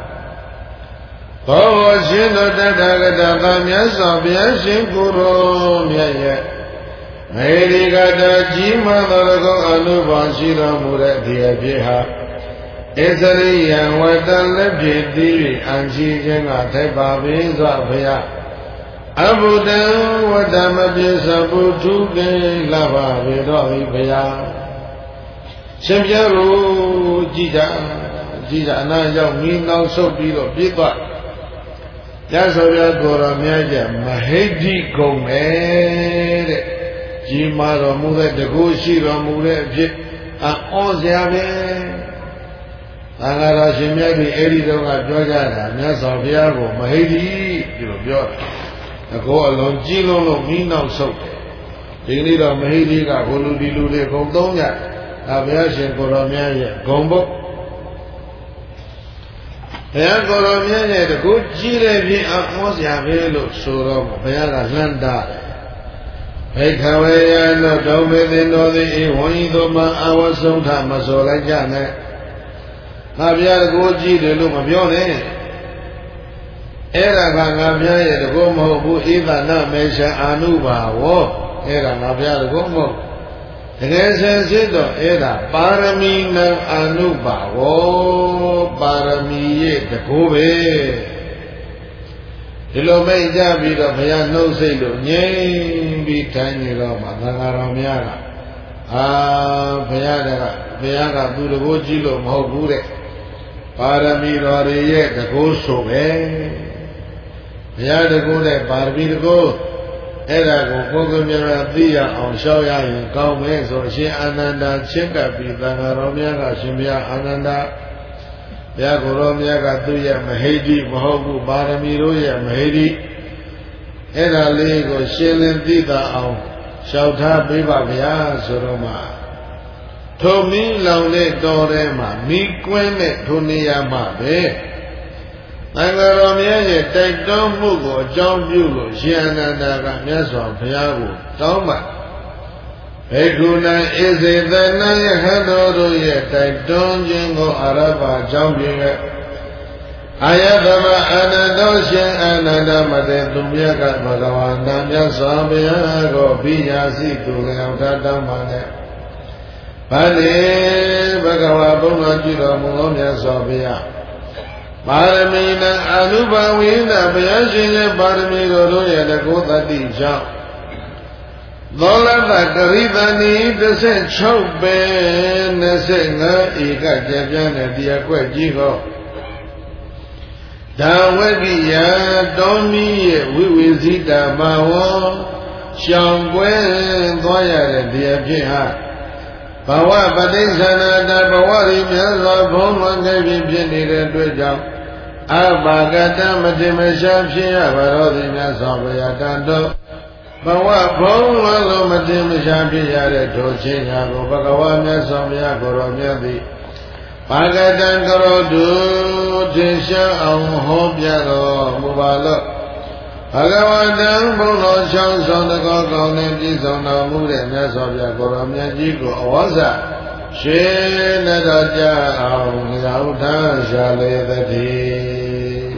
ဘောဝရှင်တို့တထာဂတကမြတ်စွာဘုရားရှင်ကိုယ်တော်မြတ်ရဲ့မဟိတိကတကြီးမားသောကောအနုဘာရှိတော်မူတဲ့ဒီအဖြစ်ဟာဧစရိယဝတ္တလက်ဖြစ်သည်အံရှိခြင်းကထိုက်ပါပေစွာဘုရားအဘုဒ္ဓဝတ္တမပြေသဗုထုကေလဘဝေတော်ဤဘုရားရှင်ပြရိုးကြည်တာကြည်တာအနာရောက်မိနောက်ဆုတ်ပြီးတော့ပြေးသွားရသော်ပြကိုယ်တော်မြတ်ရဲ့မဟိတိကုံပဲတဲ့ကြီးမားတော်မူတဲ့တကူရှိတော်မူတဲ့အဖြစ်အောစရာပဲသံဃာတော်ရှင်မြတ်ကြီးအဲ့ဒီတော့ကပြောကြတာမြတ်စွာဘုရားကိုမဟိတိဒီလိုပြောတာအကောအလုံးကြီးလုံးလို့မိနောက်ဆုတ်တယ်ဒီနေ့တော့မဟိတိကဘုလူဒီလူတွေကုန်သုံးကြဒါဘုရားရှင်ကိုယ်တော်မြတ်ရဲ့ဂုံဘုတ်ဘုရားကိုယ်တော်မြတ်ရဲ့တကူကြီးတဲ့ပြင်အောစရာပဲလို့ဆိုတော့ဘုရားကလှမ်းတာဘိခဝေယနောဒုံမေသင်တော်သည်ဧဝံဤသို့မှအဝဆုံးထမစောလိုက်ကြနဲ့ငါဘုရားတကူကြီးတယ်လို့မပြောနဲ့အဲ့ဒါကငါဘုရားရဲ့တကူမဟုတ်ဘူးဧသနာမေရှအာနုဘာဝအဲ့ဒါငါဘုရားတကူမဟုတ်တကယ်ဆင်စစ်တော့အဲ့ဒါပါရမီနံအာနုဘာဝပါရမီရဲ့တကူပဲဒီလိုမိတ်ကြပြီးတော့ဘုရားနှုတ်ဆက်လို့ငြိမ်ပြီးထိုင်နေတော့မှသံဃာတော်များကအာဘုရားကဘုရားကသူတကူကြီးလို့မဟုတ်ဘူးတဲ့ပါရမီတော်တွေရဲ့တကူဆိုပဲဘုရားတကူနဲ့ပါရမီတကူအဲ့ဒါကိုကိုယ်ကမြတ်သိရအောင်ရှောက်ရရင်ကောင်းမယ်ဆိုအရှင်အာနန္ဒာချစ်ကပ်ပြီးသံဃာတော်များကရှင်ဘုရားအာနန္ဒာဘုရားကိုယ်တော်မြတ်ကသူ့ရဲ့မဟိတိမဟုတ်ဘူးပါရမီတို့ရဲ့မဟိတိအဲ့ဒါလေးကိုရှင်းလင်းသိတာအောင်ရှောက်ထားပေးပါဗျာဆိုတော့မှထုံမီးလောင်တဲ့တော်ထဲမှာမိကွင်းနဲ့ထိုနေရာမှာပဲသံဃာတော်များရဲ့တိုက်တွန်းမှုကိုအကြောင်းပြုလို့ရှင်အနန္ဒာကမြတ်စွာဘုရားကိုတောင်းပါဘေကုဏံဣဇေသနယဟတော်တို့ရဲ့တိုက်တွန်းခြင်းကိုအာရဘအကြောင်းပြုရဲ့အာယသမအာနန္တောရှင်အာနန္ဒမတေသူမြတ်ကဘဂဝန္တမြတ်စွာဘုရားကိုဘိညာစီသူလျောက်ထတောင်းပါနဲ့ဗန္တိဘဂဝါဘုံတော်ပြုတော်မူသောမြတ်စွာဘုရားပါရမီနံအနုဘဝိနဘုရားရှင်ရဲ့ပါရမီတော်တို့ရဲ့တကုသတိကြောင့်သောလတကရိတဏီတစ်ဆက်ချုပ်ပဲနှစ်ဆက်ငါဧကကြပြန်းတဲ့တရားကွက်ကြီးကိုဒါဝကိယတောမီရဲ့ဝိဝေစီတာဘာဝရှောင်ကွဲသွားရတဲ့တရားဖြစ်ဟာဘဝပဋိသန္ဓတာဘဝရည်မြတ်စွာဘုံမငယ်ပြီးဖြစ်နေတဲ့အတွက်ကြောင့်အဘာဂတမတိမရှားဖြစ်ရပါတော့သည်မြတ်စွာဘုရားတန်တော်ဘဝဘုံလုံးမတိမရှားဖြစ်ရတဲ့ထိုချင်းညာကိုဘဂဝါမြတ်စွာဘုရားကိုယ်တော်မြတ်သည်ဘာဂတံကရောတုထင်ရှားအောင်ဟောပြတော်မူပါလော့ဘဂဝတံဘုံတော်ချောင်းဆောင်တကောကောင်းနဲ့ပြည့်စုံတော်မူတဲ့မြတ်စွာဘုရားကိုယ်တော်မြတ်ကြီးကိုအဝါစရှင်နတော်ကြအောင်ရောက်ထားရှာလေသတည်း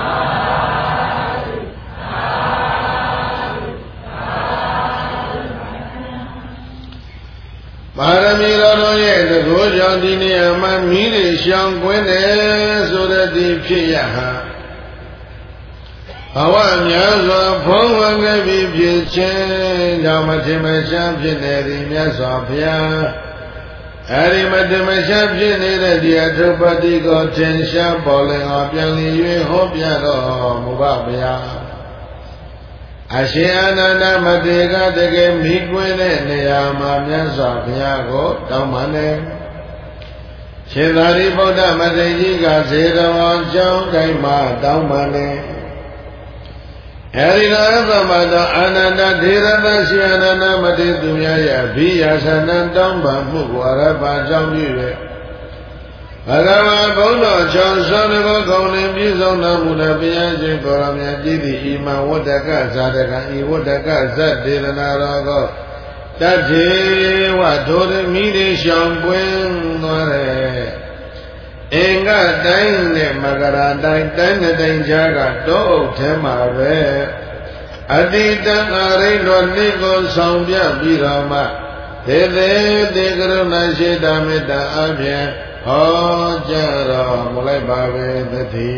ပါရမီတော်တို့ရဲ့တကူကြောင့်ဒီနေရာမှာမိတွေရှောင်ကွင်းတယ်ဆိုတဲ့ဒီဖြစ်ရဟာဘဝများစွာဖုံးဝခဲ့ပြီးဖြစ်ခြင်းကြောင့်မထင်မရှားဖြစ်နေသည်မြတ်စွာဘုရားအဲဒီမထင်မရှားဖြစ်နေတဲ့ဒီအထုပ္ပတိကိုထင်ရှားပေါ်လင်အောင်ပြန်လည်၍ဟောပြတော်မူပါဗျာအရှင်အာနန္ဒမတေကတကယ်မိကွင်းတဲ့နေရာမှာမြတ်စွာဘုရားကိုတောင်းပန်တယ်ရှင်သာရိပုတ္တမထေရကြီးကဇေတဝန်ကျောင်းတိုင်းမှာတောင်းပန်တယ်အဲဒီလိုသမတော်အာနန္ဒဒေရသရှိအာနန္ဒမတိသူများရဲ့အဘိယာသနံတောင်းပန်မှုကိုအရဟံကြောင့်ပြု၍ဘဂဝါဘုန်းတော်ချောင်းသောတကောကောင်းလင်ပြည့်စုံတော်မူတဲ့ဘုရားရှင်ကိုယ်တော်မြတ်ကြည်သည့်ဤမဝတ္တကဇာတကံဤဝတ္တကဇတ်ဒေသနာတော်ကိုတထေဝဒုရမိတွေရှောင်ပွင့်သွားတဲ့အင်္ဂတိုင်းနဲ့မကရာတိုင်းတိုင်းနဲ့တိုင်းကြားကတောအုပ်ထဲမှာပဲအတိတံအရိဏောနိကိုဆောင်ပြပြီးတော့မှသေသေးသေကရုဏာရှိတာမေတ္တာအပြင်ဟောကြားတော်မူလိုက်ပါပဲသတိ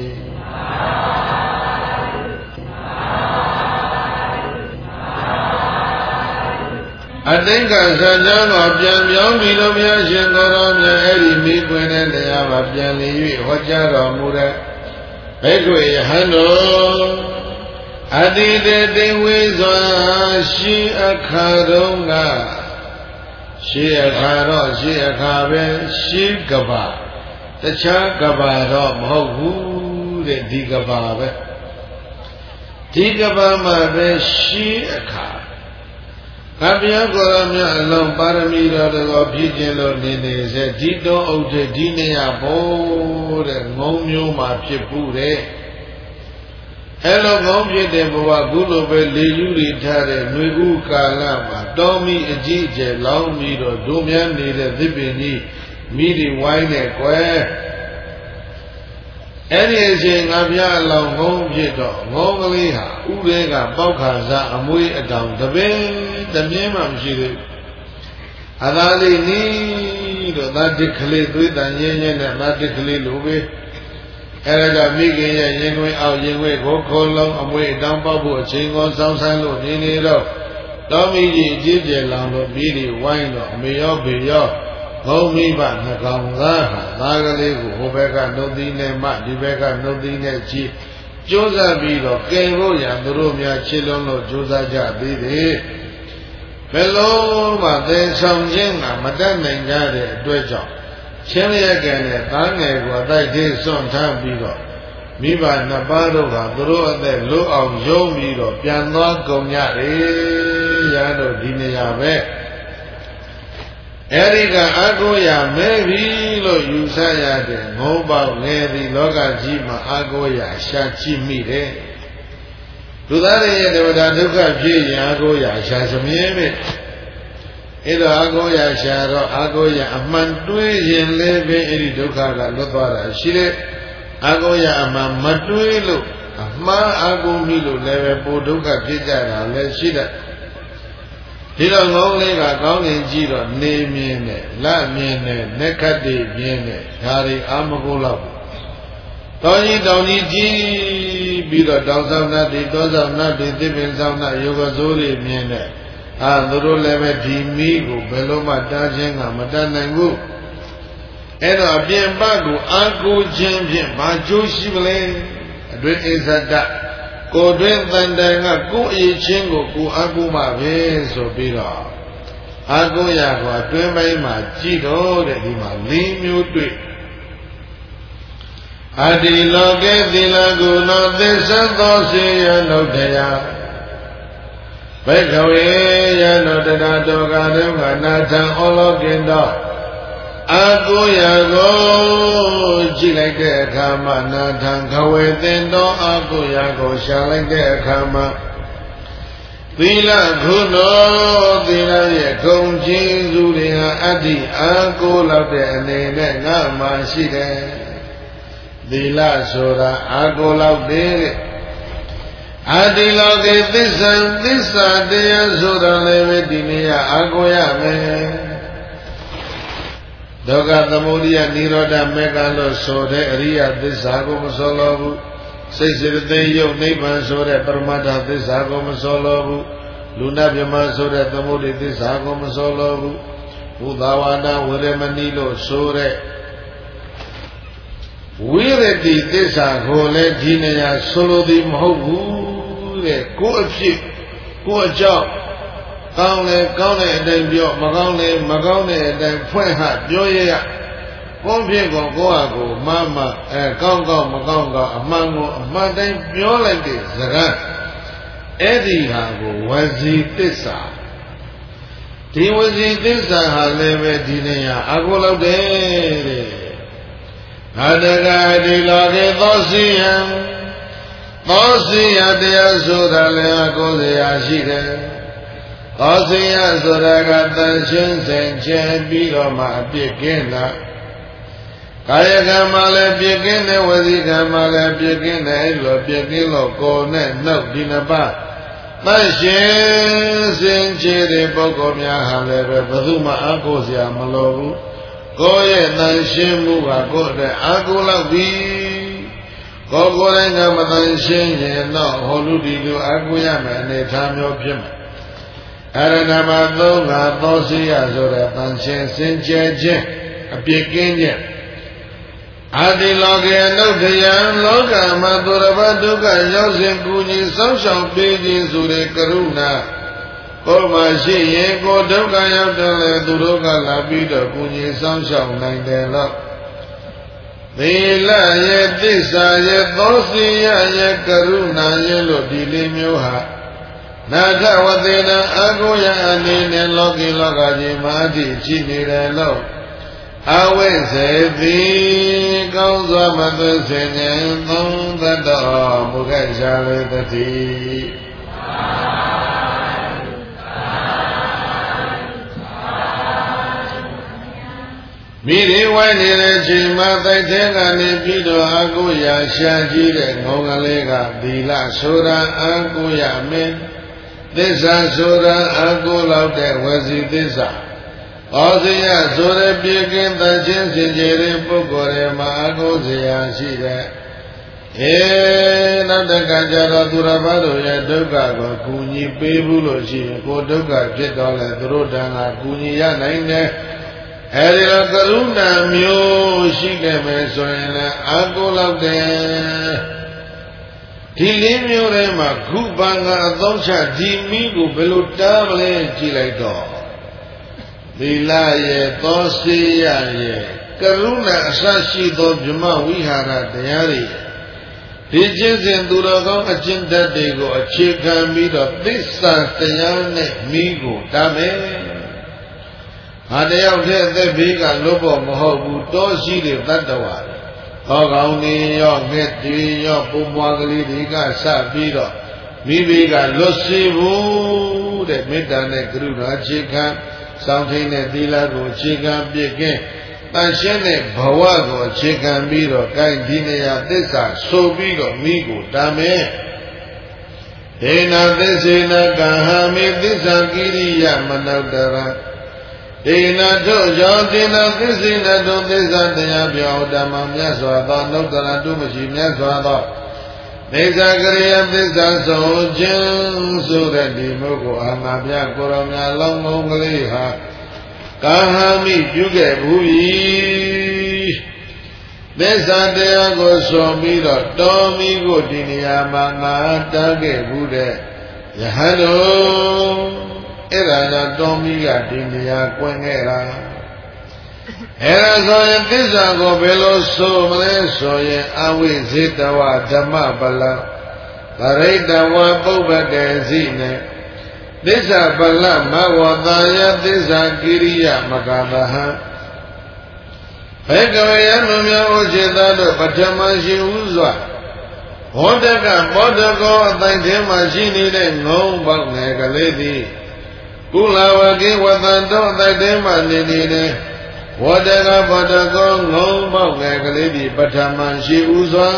အတိတ်ကဇာကြောင်းတော်ပြန်ပြောင်းပြီးတော့ဘုရားရှင်ကိုယ်တော်မြတ်အဲ့ဒီမိကွင်းတဲ့တရားမှာပြန်လည်၍ဟောကြားတော်မူတဲ့ဘိက္ခုယဟန်တော်အတိတေတိဝိဇာရှိအခါတုန်းကရှိအခါတော့ရှိအခါပဲရှိကဘာတခြားကဘာတော့မဟုတ်ဘူးတဲ့ဒီကဘာပဲဒီကဘာမှာပဲရှိအခါအဘိယကိုရမြအလုံးပါရမီတော်တော်ပြည့်ကျင်လို့နေနေစေဒီတော်အုပ်တဲ့ဒီနေရဘိုးတဲ့ငုံမျိုးမှာဖြစ်ဘူးတဲ့အဲလိုငုံဖြစ်တဲ့ဘဝခုလိုပဲလေယူတွေထားတဲ့ຫນွေကူးကာလမှာတောမီအကြီးအကျယ်လောင်းပြီးတော့ဒုမြန်းနေတဲ့သစ်ပင်ကြီးမိတွေဝိုင်းနေကွယ်အဲ့ဒီအချိန်ငါပြအလောင်းငုံဖြစ်တော့ငုံကလေးဟာဥတွေကပေါက်ခါစားအမွေးအတောင်တပင်းတမြင်းမှမရှိသေးဘူးအသာလေးနီးတော့သာတစ်ကလေးသွေးတန်ရင်းရင်းနဲ့သာတစ်ကလေးလိုပဲအဲ့ဒါကမိခင်ရဲ့ရင်ခွင်အောက်ရင်ခွင်ကိုခိုးလုံးအမွေးအတောင်ပေါက်ဖို့အချိန်ကိုစောင်းဆန်းလို့နေနေတော့တော်မီကြီးအကြီးကျယ်လောင်လို့ပြီးဒီဝိုင်းတော့အမေရောဖေရောဘုံမိဘနှကောင်သားဟာသားကလေးကိုဟိုဘက်ကနှုတ်သီးနဲ့မှဒီဘက်ကနှုတ်သီးနဲ့ချီကျိုးစားပြီးတော့ကယ်ဖို့ရသူတို့များချစ်လုံးလို့ကျိုးစားကြသေးတယ်ဘယ်လုံးမှသင်ဆောင်ခြင်းကမတတ်နိုင်ကြတဲ့အတွက်ကြောင့်ချင်းရက်ကနဲ့သားငယ်ကိုအတိုက်သေးစွန့်ထားပြီးတော့မိဘနှစ်ပါးတို့ကသူတို့အသက်လွတ်အောင်ယုံပြီးတော့ပြန်သွားကုန်ကြတယ်ရတော့ဒီနေရာပဲအဲဒီကအကိုရမဲပြီလို့ယူဆရတဲ့ငုံပေါက်ငယ်ဒီလောကကြီးမှာအကိုရရှာကြည့်မိတယ်လူသားတွေရဲ့ဒုက္ခဒုက္ခဖြစ်ရင်အကိုရရှာစမြဲပဲအဲ့တော့အကိုရရှာတော့အကိုရအမှန်တွေးရင်လည်းပဲအဲ့ဒီဒုက္ခကလွတ်သွားတာရှိတယ်အကိုရအမှန်မတွေးလို့အမှားအကိုမိလို့လည်းပဲပိုဒုက္ခဖြစ်ကြတာလည်းရှိတယ်ဒီတော့ငုံလေးကကောင်းကင်ကြည့်တော့နေမြင်တယ်လက်မြင်တယ်လက်ခတ်တွေမြင်တယ်ဒါတွေအာမကိုလောက်တောင်းကြီးတောင်းကြီးကြည့်ပြီးတော့တောင်းဆောင်နှတ်တွေတောဆောင်နှတ်တွေသစ်ပင်ဆောင်နှတ်ယောဂဇိုးတွေမြင်တယ်အာသူတို့လည်းပဲဒီမီးကိုဘယ်လိုမှတားခြင်းကမတတ်နိုင်ဘူးအဲ့တော့အပြင်ဘက်ကိုအာကိုခြင်းဖြင့်ဘာကျိုးရှိမလဲအတွင်းအိသတ္တကိုယ်တွင်တန်တန်ကကိုယ်အရေးချင်းကိုကိုယ်အကူမှပဲဆိုပြီးတော့အကူရကအတွင်းပိုင်းမှာကြည့်တော့တဲ့ဒီမှာလေးမျိုးတွေ့အတိလောကေသီလကုဏသစ္ဆသောစေယနုတ္တယဘိက္ခဝေယနုတ္တရာတောကရုံကနာထံဩလောကိန္တောအကိုရကိုကြည့်လိုက်တဲ့အခါမှာနာထံခဝေသင်တော်အကိုရကိုရှာလိုက်တဲ့အခါမှာသီလခုနောသီလရဲ့ဂုံချင်းစုတွေဟာအတ္တိအကိုလောက်တဲ့အနေနဲ့ငါမှရှိတယ်သီလဆိုတာအကိုလောက်တဲ့အတ္တိလောကေသစ္ဆံသစ္စာတရားဆိုတာလည်းပဲဒီနေရာအကိုရမယ်ဒုက္ခသမုဒယနိရောဓမေကလို့ဆိုတဲ့အရိယသစ္စာကိုမဆိုလိုဘူးစိတ်စေတသိက်ယုတ်နိဗ္ဗာန်ဆိုတဲ့ပရမတ္ထသစ္စာကိုမဆိုလိုဘူးလူနာမြမဆိုတဲ့သမုဒိသစ္စာကိုမဆိုလိုဘူးဘုသာဝါဒဝရမဏိလို့ဆိုတဲ့ဝိရတိသစ္စာကိုလည်းဒီနေရာဆိုလိုသည်မဟုတ်ဘူးတဲ့ကိုယ်အဖြစ်ကိုယ်အကြောင်းကောင်းလေကောင်းတဲ့အတိုင်းပြောမကောင်းလေမကောင်းတဲ့အတိုင်းဖွင့်ဟပြောရရကိုယ်ဖြစ်ကိုကိုယ့်ဟာကိုမမအဲကောင်းကောင်းမကောင်းကောင်းအမှန်ကိုအမှန်တိုင်းပြောလိုက်တဲ့စကား Edi hago wazi tissa. Di wazi tissa haleve dineya agolau de. Adaga di lage tosiyam. Tosiya deya sudale agoleya shide. Tosiya sudaga tanshin senche biroma pikina. Kaya kamale pikine wazi kamale pikine ilo pikilo kone nok dinapa. Tanshin senche de boko mya haleve baduma agosya malogu. Koye tanshin muga kode agolawi. Kokorenga matanshin ye no holudidu aguyame ne tamyo pima. Aranama thonga thosiya sura tanshin senche je apikinye. Adi loge anukhayan loka madhurava dukkha yausin kunyi samsham piji sure karuna. Koma shiye ko dukkha yautale duruka labida kunyi samsham naindela. Thila ye tissa ye thosiya ye karuna ye lo dili myoha. Naka wadena agoya anine loki loka jimati chinire lo. Awe se di kauza matu senye thong tato mukha shale tati. Miri wani le chima tai tenga ni pido agoya shajire ngongalega dila sura agoya men. Disa sura agolaute wazi disa. Osiya sura pikin tanshin sinjere pukore ma agosya shide. E nataka jara durabado ya dukkha ko kunyi pebu lo shiye ko dukkha phit to le thuro tanga kunyi ya naine. Erila karuna myo shikeme soyin le agolaute. Di lim myo re ma khupanga athongcha di mi ko belo tamale ji lai to. Thila ye thosiya ye karuna asashi to bhima vihara dayari. Di chinsin duragam achintat deko achekhan bido thissa tayar ne mi ko tame. Hadayauk the athat bhega lobbo mahobu toshi de tattawa. Hokaung ni yo nghet twi yo pumwa kali dika sa bido mi bhega lotsi bu de metta ne karuna achekhan. Something that Dila go chicken picking, Tanshin Bawa go chicken biro, kind dinea desa, so big of migo, dame. Dena desina kahami disa kiriya manadara. Dena to Jodina desina to desa dea biodama miaswada, no dana to machine miaswada. Desa kiriya desa so jen so that the mogo amabia koromia long ongleha. Kahami yuge bui. Desa dea go so miro, Tomi go dinia mama tage bude. Yahano Erana Tomi dinia quengera. Era soye tisa go belo so male soye awi zitawa dhamma bala. Parita wa bubade zine. Tisa bala mawadaya tisa kiriya makadaha. Pekawaya numya uchitado pachamashi uzwa. Hodaka bodako ataitema shini de ngong bakne kaledi. Kulawaki watanto ataitema nini de. Hodaka bodako ngong bakne kaledi pachamashi uzwa.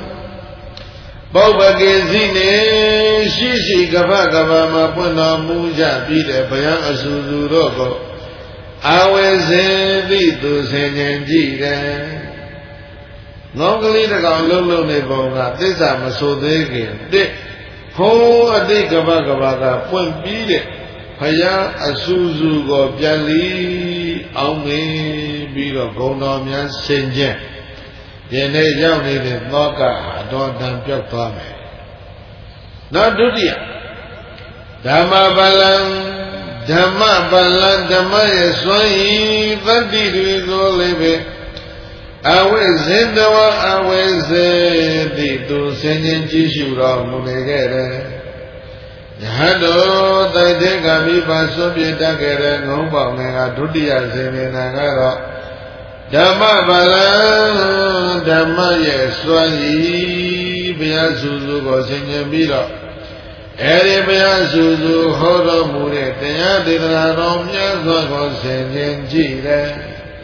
Baubake zine shishi gaba gaba ma puna muja bide bayan asuzuroko. Awe zevi tu senyen jire. Nongkali takang lulu ne bonga tisa masodege de ho adi gaba gaba ka pun bide bayan asuzuko piali aunge biro gono myan senjen. Yeneရောက်နေတဲ့သောကအတော်တန်ပြောက်သွားမယ်။နောက်ဒုတိယဓမ္မပလံဓမ္မပလံဓမ္မရဲ့စွန့်ရည်တတ္တိတွေကိုလည်းပဲအဝိဇ္ဇတဝအဝိဇ္ဇတိသူဆင်ခြင်ကြည့်ရှုတော်မူနေခဲ့တယ်။ Yahado Taite Kami Paso Pieta Kere Ngompa Menga Dutia Semina Garo Dhamma Bala Dhamma Yeswani Bia Suzu Gosenye Biro Eri Bia Suzu Horo Mure Tenya Ditra Romya Gosenye Jire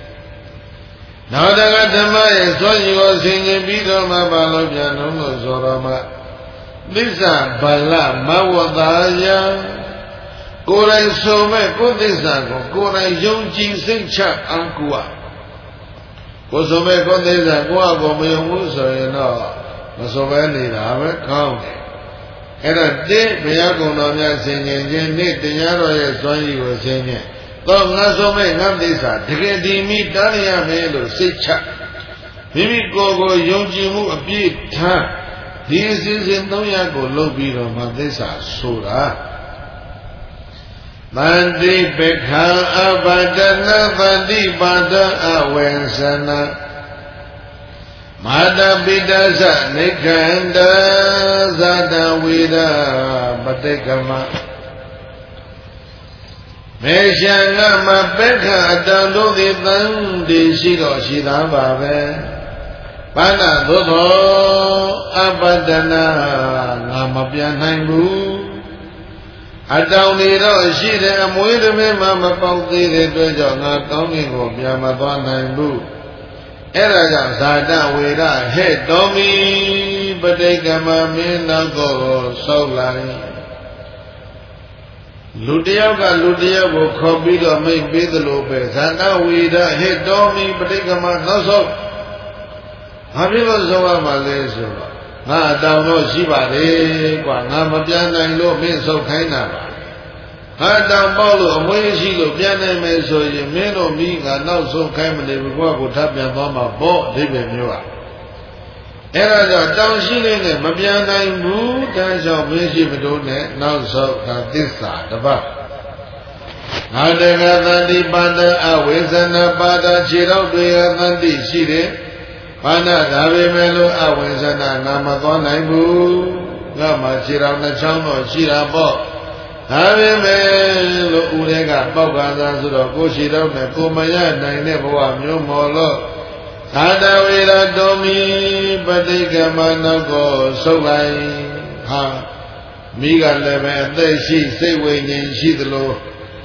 Nadaga Dhamma Yeswani Gosenye Biro Mabalo Piano Zorama Lisa Bala Mawadaya Korai Some Kodesako Korai Yonji Sencha Ankua Kosome Kodesa Kua Gomu Soyeno Masoveni Rame Kong Era De Meyakonomia Senyen Ne Tenyaro Yeswani was Senyen Long Nasome Namdesa Tegedimi Dania Melo Secha Mimi Gogo Yonji Mu a bit time This is in Toyago Lobiro Madesa Sura Mandi Bekha Abadana Vandi Bada Awensana Mada Bidasa Nikanda Zada Vida Batekama Meshanga Mabeka Adalo Vandi Shiro Shida Babe Pada Dodo Abadana Namapian Hangu Adauniro Shide Amuidame Mama Pauti Dejona Tomingo Yamadan Hangu Era Zada Weda Head Domi Badegama Minago Solani Ludiaga Ludia will copy or make Bidalope Zada Weda Head Domi Badegama Noso Habiba Zawa Malaysia. Na down no Shiba de Guanama Piana and Low Miso Kaina. Ha down Paulo, and when she looked Piana Meso, you may not be and now so kind of go to Tapia Mama Bo, David Mura. Era down Shilling, Mapiana in Blue, Dance of Mishi Medone, now so that this side, the back. Nadega Nandi Banda, Awesana Bada, Chiro, Nandi, Shide. Pana Davi Melo Awensana Namagon Naibu Lama Chirana Chano Chirabo Davi Melo Urega Boganda Suro Kushiro Kumaya Naineboa Mumolo Sadavira Domi Badika Manago Sovai Ha Miga Leve Deshi Sewe Shidlo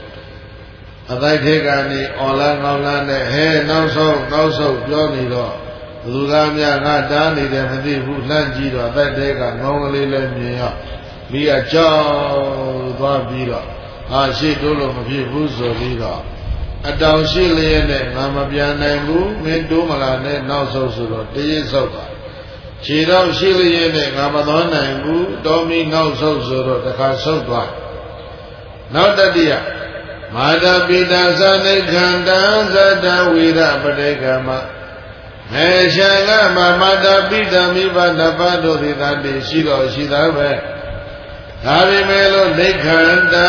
Adaikani Ola Nolane He No So No So Jonido Lugamia Nadani, the Hadibu Lanjiro, that they got no little Mia Joe Barbira. Ah, she told him a few Buzo Lira. A down Shillian, Namabiana, Mendumala, now so so, the Soka. She don't Shillian, Namadona, and Domi, now so so, the Kasota. Now that dear. Mada Bida Zane Kanda Zada Wira Badegama. Meshanga Mamada Bida Miba Navado Rinandi Shiro Shidave Hari Melo Nikanda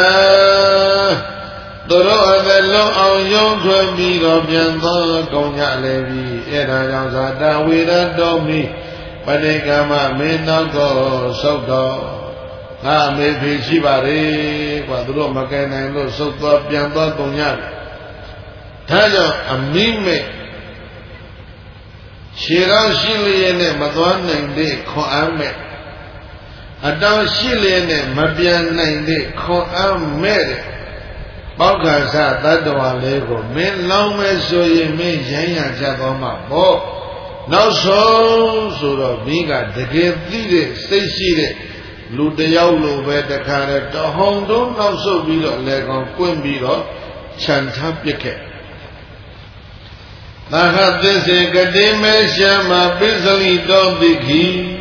Doro Avelo on Yom Twemiro Bianza Gonya Levi Era Yazada Wira Domi Padegama Minago Soto Ha Mepi Shibari Quadro Makana no Soto Bianza Gonya Tayo Amime Shira Shiliene Madwan Nande Koame Adam Shiliene Mabian Nande Koame Baukaza Tadwa Lego Men Long Meso Ye Me Jaya Jabama Bo Now so Sura Biga the Gate Station Ludayau Beta Kare the Hondo now so Bido Legon Quimbido Chanta Pique Naha Dese Gademe Shama Bizali Dobiki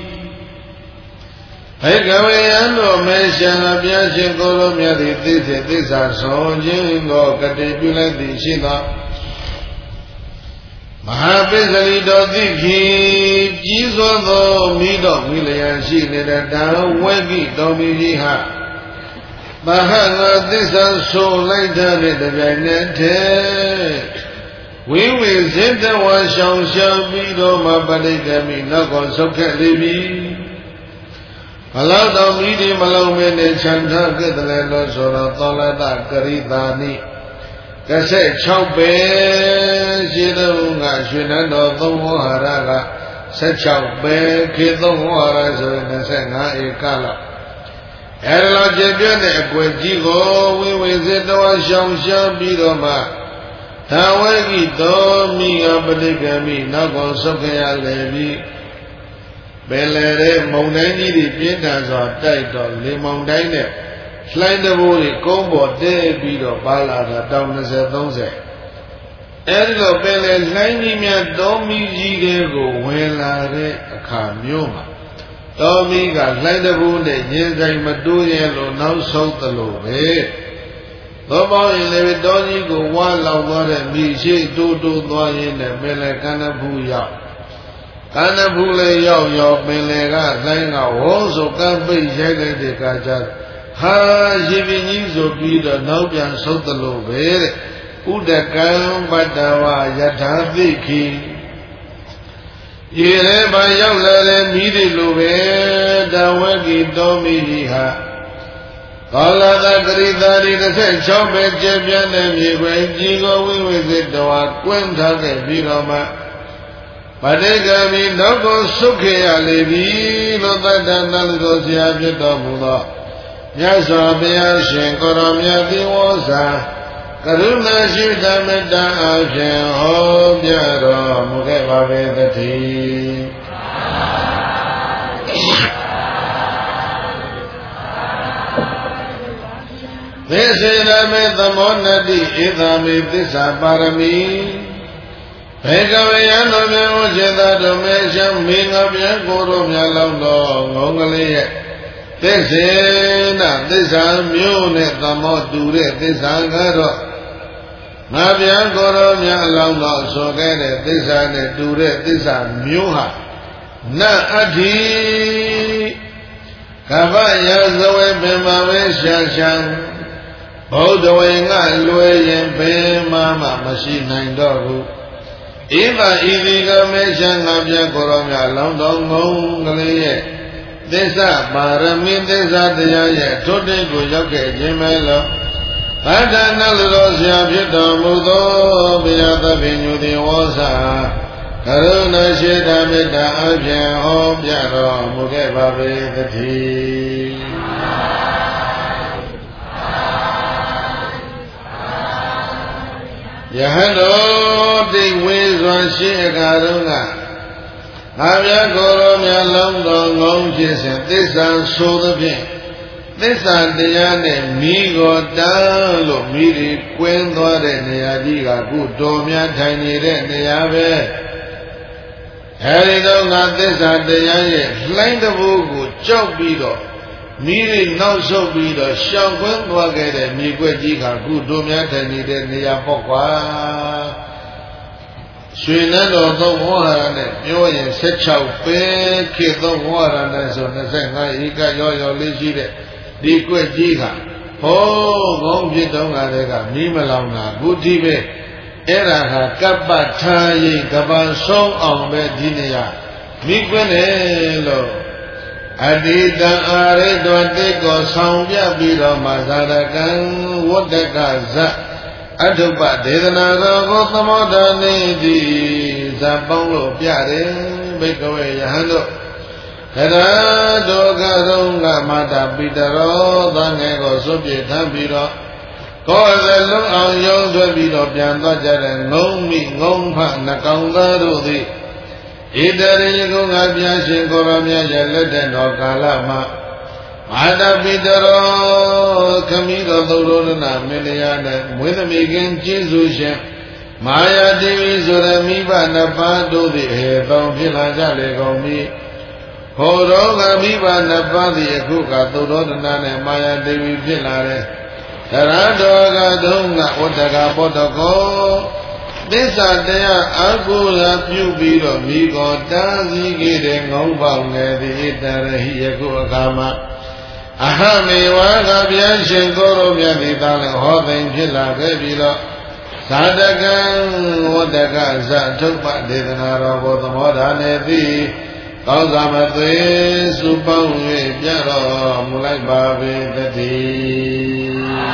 Hegawayano Meshana Biashin Kolomia Dise Disa Sonjingo Katibula Dishina Mahabizali Dobiki Jizo Mido Milayashi Neda Wegi Domiha Mahana Disa So Later the Janete We will send the one shall shall be no Mabadikami, Nagon Soka Libi. Allah don't meet him alone in the Chanta get the land so the Tolada Karitani. Cassette Chaupe, Shidunga, Shinando, Haraga, Set Chaupe, Kidon Wara, so in the Senga Ekala. Ella Jebiane, Quejigo, we visit our Sham Shabidoma. Tawagi Domi Abadikami, Nagon Sokaya Levi. Belere Monani di Pintas or Title, Limondaine, Slide the Woolly, Combo, De Bido, Ballada, down the Zedonze. Ergo Bele, Linimia, Domi Gigego, Wellare, Camuma. Domi got Slide the Woolly, Yenzai Maduya, now South the Low, eh? Lobo in Levidoni go one loud and be she do do in the Melacana Buya. Kana Bule Yao Yao Melega, Langa, also can't be Jagged de Kaja. Ha, Jivini Zobida, Naubian Sotalo, Uda Kam Badawa, Yatabi King. Yere by Yawla, Midi Lube, Dawagi Domiha. Kala da Gridari, the same Chobe Jebian and Yigwe, Jigo, we visit the Quenta de Biroma. Padegami Nogo Suke Alevi, Lodada Nalgosia Vitamula, Yasabia Shenkoramia Diwosa, Karuna Shita Meta Ajen, Ho Biaro, Mukeva Vedati. This is the Monadi, Idami, this Aparami. Pegavayano Jeda Domesha, Mingavia, Goromia Lando, Mongolia. This is this Amune, the Modure, this Angaro. Navia Goromia Lando, so get it, this and Dure, this and Muha. Na Adi Kavaya Zoe Bemave Shashan. Bodoenga Luyen Be Mama Machine Nine Dogu. Eva Iviga Meshan Abia Goromia London Mongolia. Desa Barami Desa Daya, Tote Gujoke Jimelo. Adana Ludosia Pito Mudo, Biata Vinu de Wasa. Karuna Sheda Meta Abia Obiaro, Mugeva Vedati. Yahano, the ways on Shigaruna. Avia Goromia London Monges and this and so the pain. This and the Yane Migo Dalo Miri Quendo de Neadiga, good Domia Tiny Neave. Harry don't got this and the Yane, Flying the Vugu, Chow Bido. Miri now so be the Shangun Wagate and Miguejiga, good Domia Tiny Neapokwa. Swinando the water and the Yoyan set out pay, kid the water and so the same I got your legit, liquid jiga. Oh, Gomji Donga, Nimalana, good T V, Era Kappa Tai, Gaban song on Bedinia, Miguelelo. Adida Are Dwateko Soundya Biro Mazarakan, what the Gaza. Atupa Dedana Gotamo Nidi Zapolo Piare, Bekaway Yahando. Kada Dogarunga Mata Pitaro, Danego Soviet Tambiro. Call the look on your Biro Pianta Jaren, Nomi, Gompa, Nakanga Rudi. Idari Gunga Piashin Goramia Jaleten or Kalama. Mada Pitaro, Camilo Dorona, Miliana, with a Megan Jizusha, Maya Devi Zoramiba Napado, the head of Villaja Legomi, Horoga Miba Napadi, Kuka, Dorona, and Maya Devi Villare, Taradoga Dunga, Otaga Potoko, this are there, Agula Pubiro, Migo, Dazi, getting over the Ita, Hiakuakama. Ahame Waga Bianshin Goro Mianitan, Hoven Gila Gabila, Sadagan, Wadaga, Zatupa, Didanaro, the Modane, ကောင်းစွာမသွေစုပေါင်း၍ပြတော်မူလိုက်ပါပေတည်း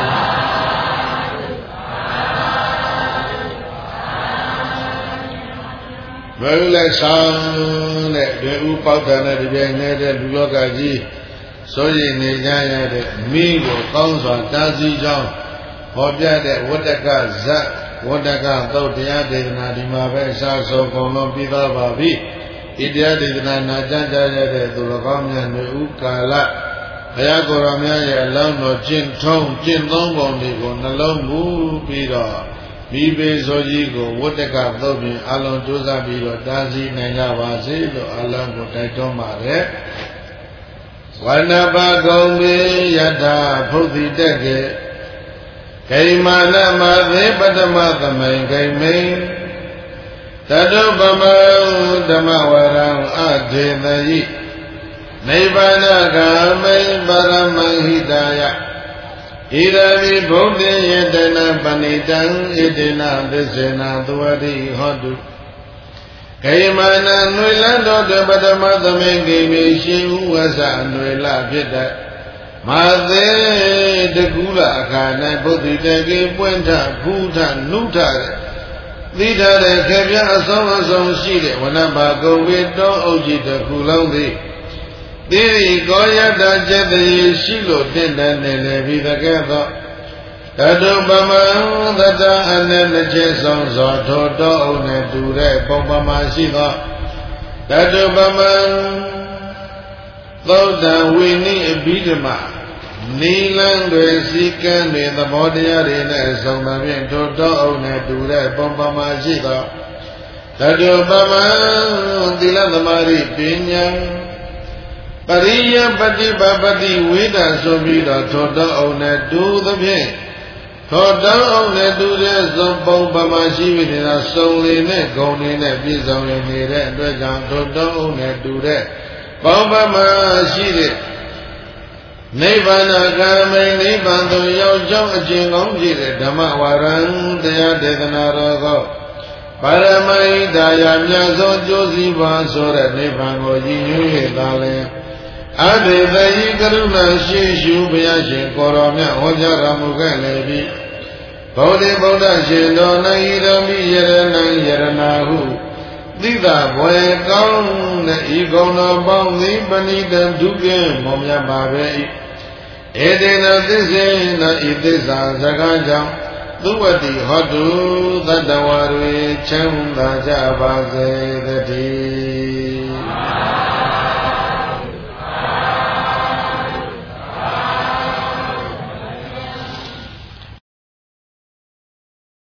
ဘယ်လိုလဲဆောင်တဲ့ဒီဥပောက်တာနဲ့ဒီပြိုင်နေတဲ့လူလောကကြီးဆိုရင်နေကြရတဲ့မိကိုကောင်းစွာတားဆီးကြောင်းဟောပြတဲ့ဝတ္တကဇတ်ဝတ္တကသုတ်တရားဒေသနာဒီမှာပဲအစားဆုံးကုန်လုံးပြီးသားပါပြီဤတရားဒေသနာနာကြားကြရတဲ့သူတော်ကောင်းများတွေဥကာလဘုရားကိုယ်တော်များရဲ့အလောင်းတော်ကျင့်ထုံးကျင့်သုံးပုံတွေကိုနှလုံးမူပြီးတော့မိဘေဆိုကြီးကိုဝတ္တကသုတ်ပြင်အလုံးကြိုးစားပြီးတော့တားဆီးနိုင်ကြပါစေလို့အလောင်းကိုတိုက်တွန်းပါတယ်ဝဏပကုံမေယထာဖုတ်တိတက္ကေဂိမာနမသေပတ္တမသမိန်ဂိမိန်တတုပမံဓမ္မဝရံအဒေသယိနိဗ္ဗာနဂာမိန်ပရမဟိတာယဣရဝိဗုဒ္ဓေယတနာပဏိတံဣတိနာသစ္စေနာသဝတိဟောတုဂိမာနံနွေလန်းတော်တပတ္တမသမိန်ဂိမိရှင်ဥဝဆအနွေလဖြစ်တဲ့မာသေးတကူလအခါ၌ဘုဒ္ဓတကေပွင့်ထဖူးထနုထတဲ့သိထားတဲ့ခေပြအဆုံးအဆုံးရှိတဲ့ဝနဘာကုံဝေတောအုပ်ကြီးတခုလုံးသည်သီရိကောယတကျက်တည်းရှိလို့တင့်တယ်နေလေပြီးတကဲ့သို့တတုပမံသတ္တအနည်းတစ်ချက်ဆုံးသောထိုတောအုပ်နှင့်တူတဲ့ပုံပမာရှိသောတတုပမံသုတ်တံဝိနိအဘိဓမ္မာနီလန်းတွေစီကံတွေသဘောတရားတွေနဲ့ဆုံးသဖြင့်ထိုတောအုပ်နဲ့တူတဲ့ပုံပမာရှိသောတတုပမံသီလသမารိပညာပရိယပฏิပပတိဝိဒဆိုပြီးတော့ထိုတောအုပ်နဲ့တူသဖြင့်ထိုတောအုပ်နဲ့တူတဲ့သုံးပုံပမာရှိပြီးနေတာစုံလေနဲ့ဂုံတွေနဲ့ပြည့်စုံနေတဲ့အတွက်ကြောင့်ထိုတောအုပ်နဲ့တူတဲ့ပုံပမာရှိတဲ့နိဗ္ဗာန်ဂာမိန်နိဗ္ဗာန်သို့ရောက်ကြောင်းအကျင့်ကောင်းဖြစ်တဲ့ဓမ္မဝါရံတရားဒေသနာတော်ကိုပါရမိတ်တရားမြတ်သောကျိုးစီးပွားဆိုတဲ့နိဗ္ဗာန်ကိုရည်ညွှန်းရတာလဲအတေသယိကရုဏာရှိရှုဘုရားရှင်ကိုတော်မြတ်ဟောကြားတော်မူခဲ့လေပြီဗုဒ္ဓဗုဒ္ဓရှင်တော်၌ဣရမိယရဏံယရဏဟုသိတာဘွယ်ကောင်းတဲ့ဤကုံတော်ပေါင်းသည်ပဏိတံဒုက္ခမောမြတ်ပါပဲ၏ဧတေနသစ္စေနဤသစ္စာစကားကြောင့်သုဝတိဟောတုသတ္တဝါတွေချမ်းသာကြပါစေတည်း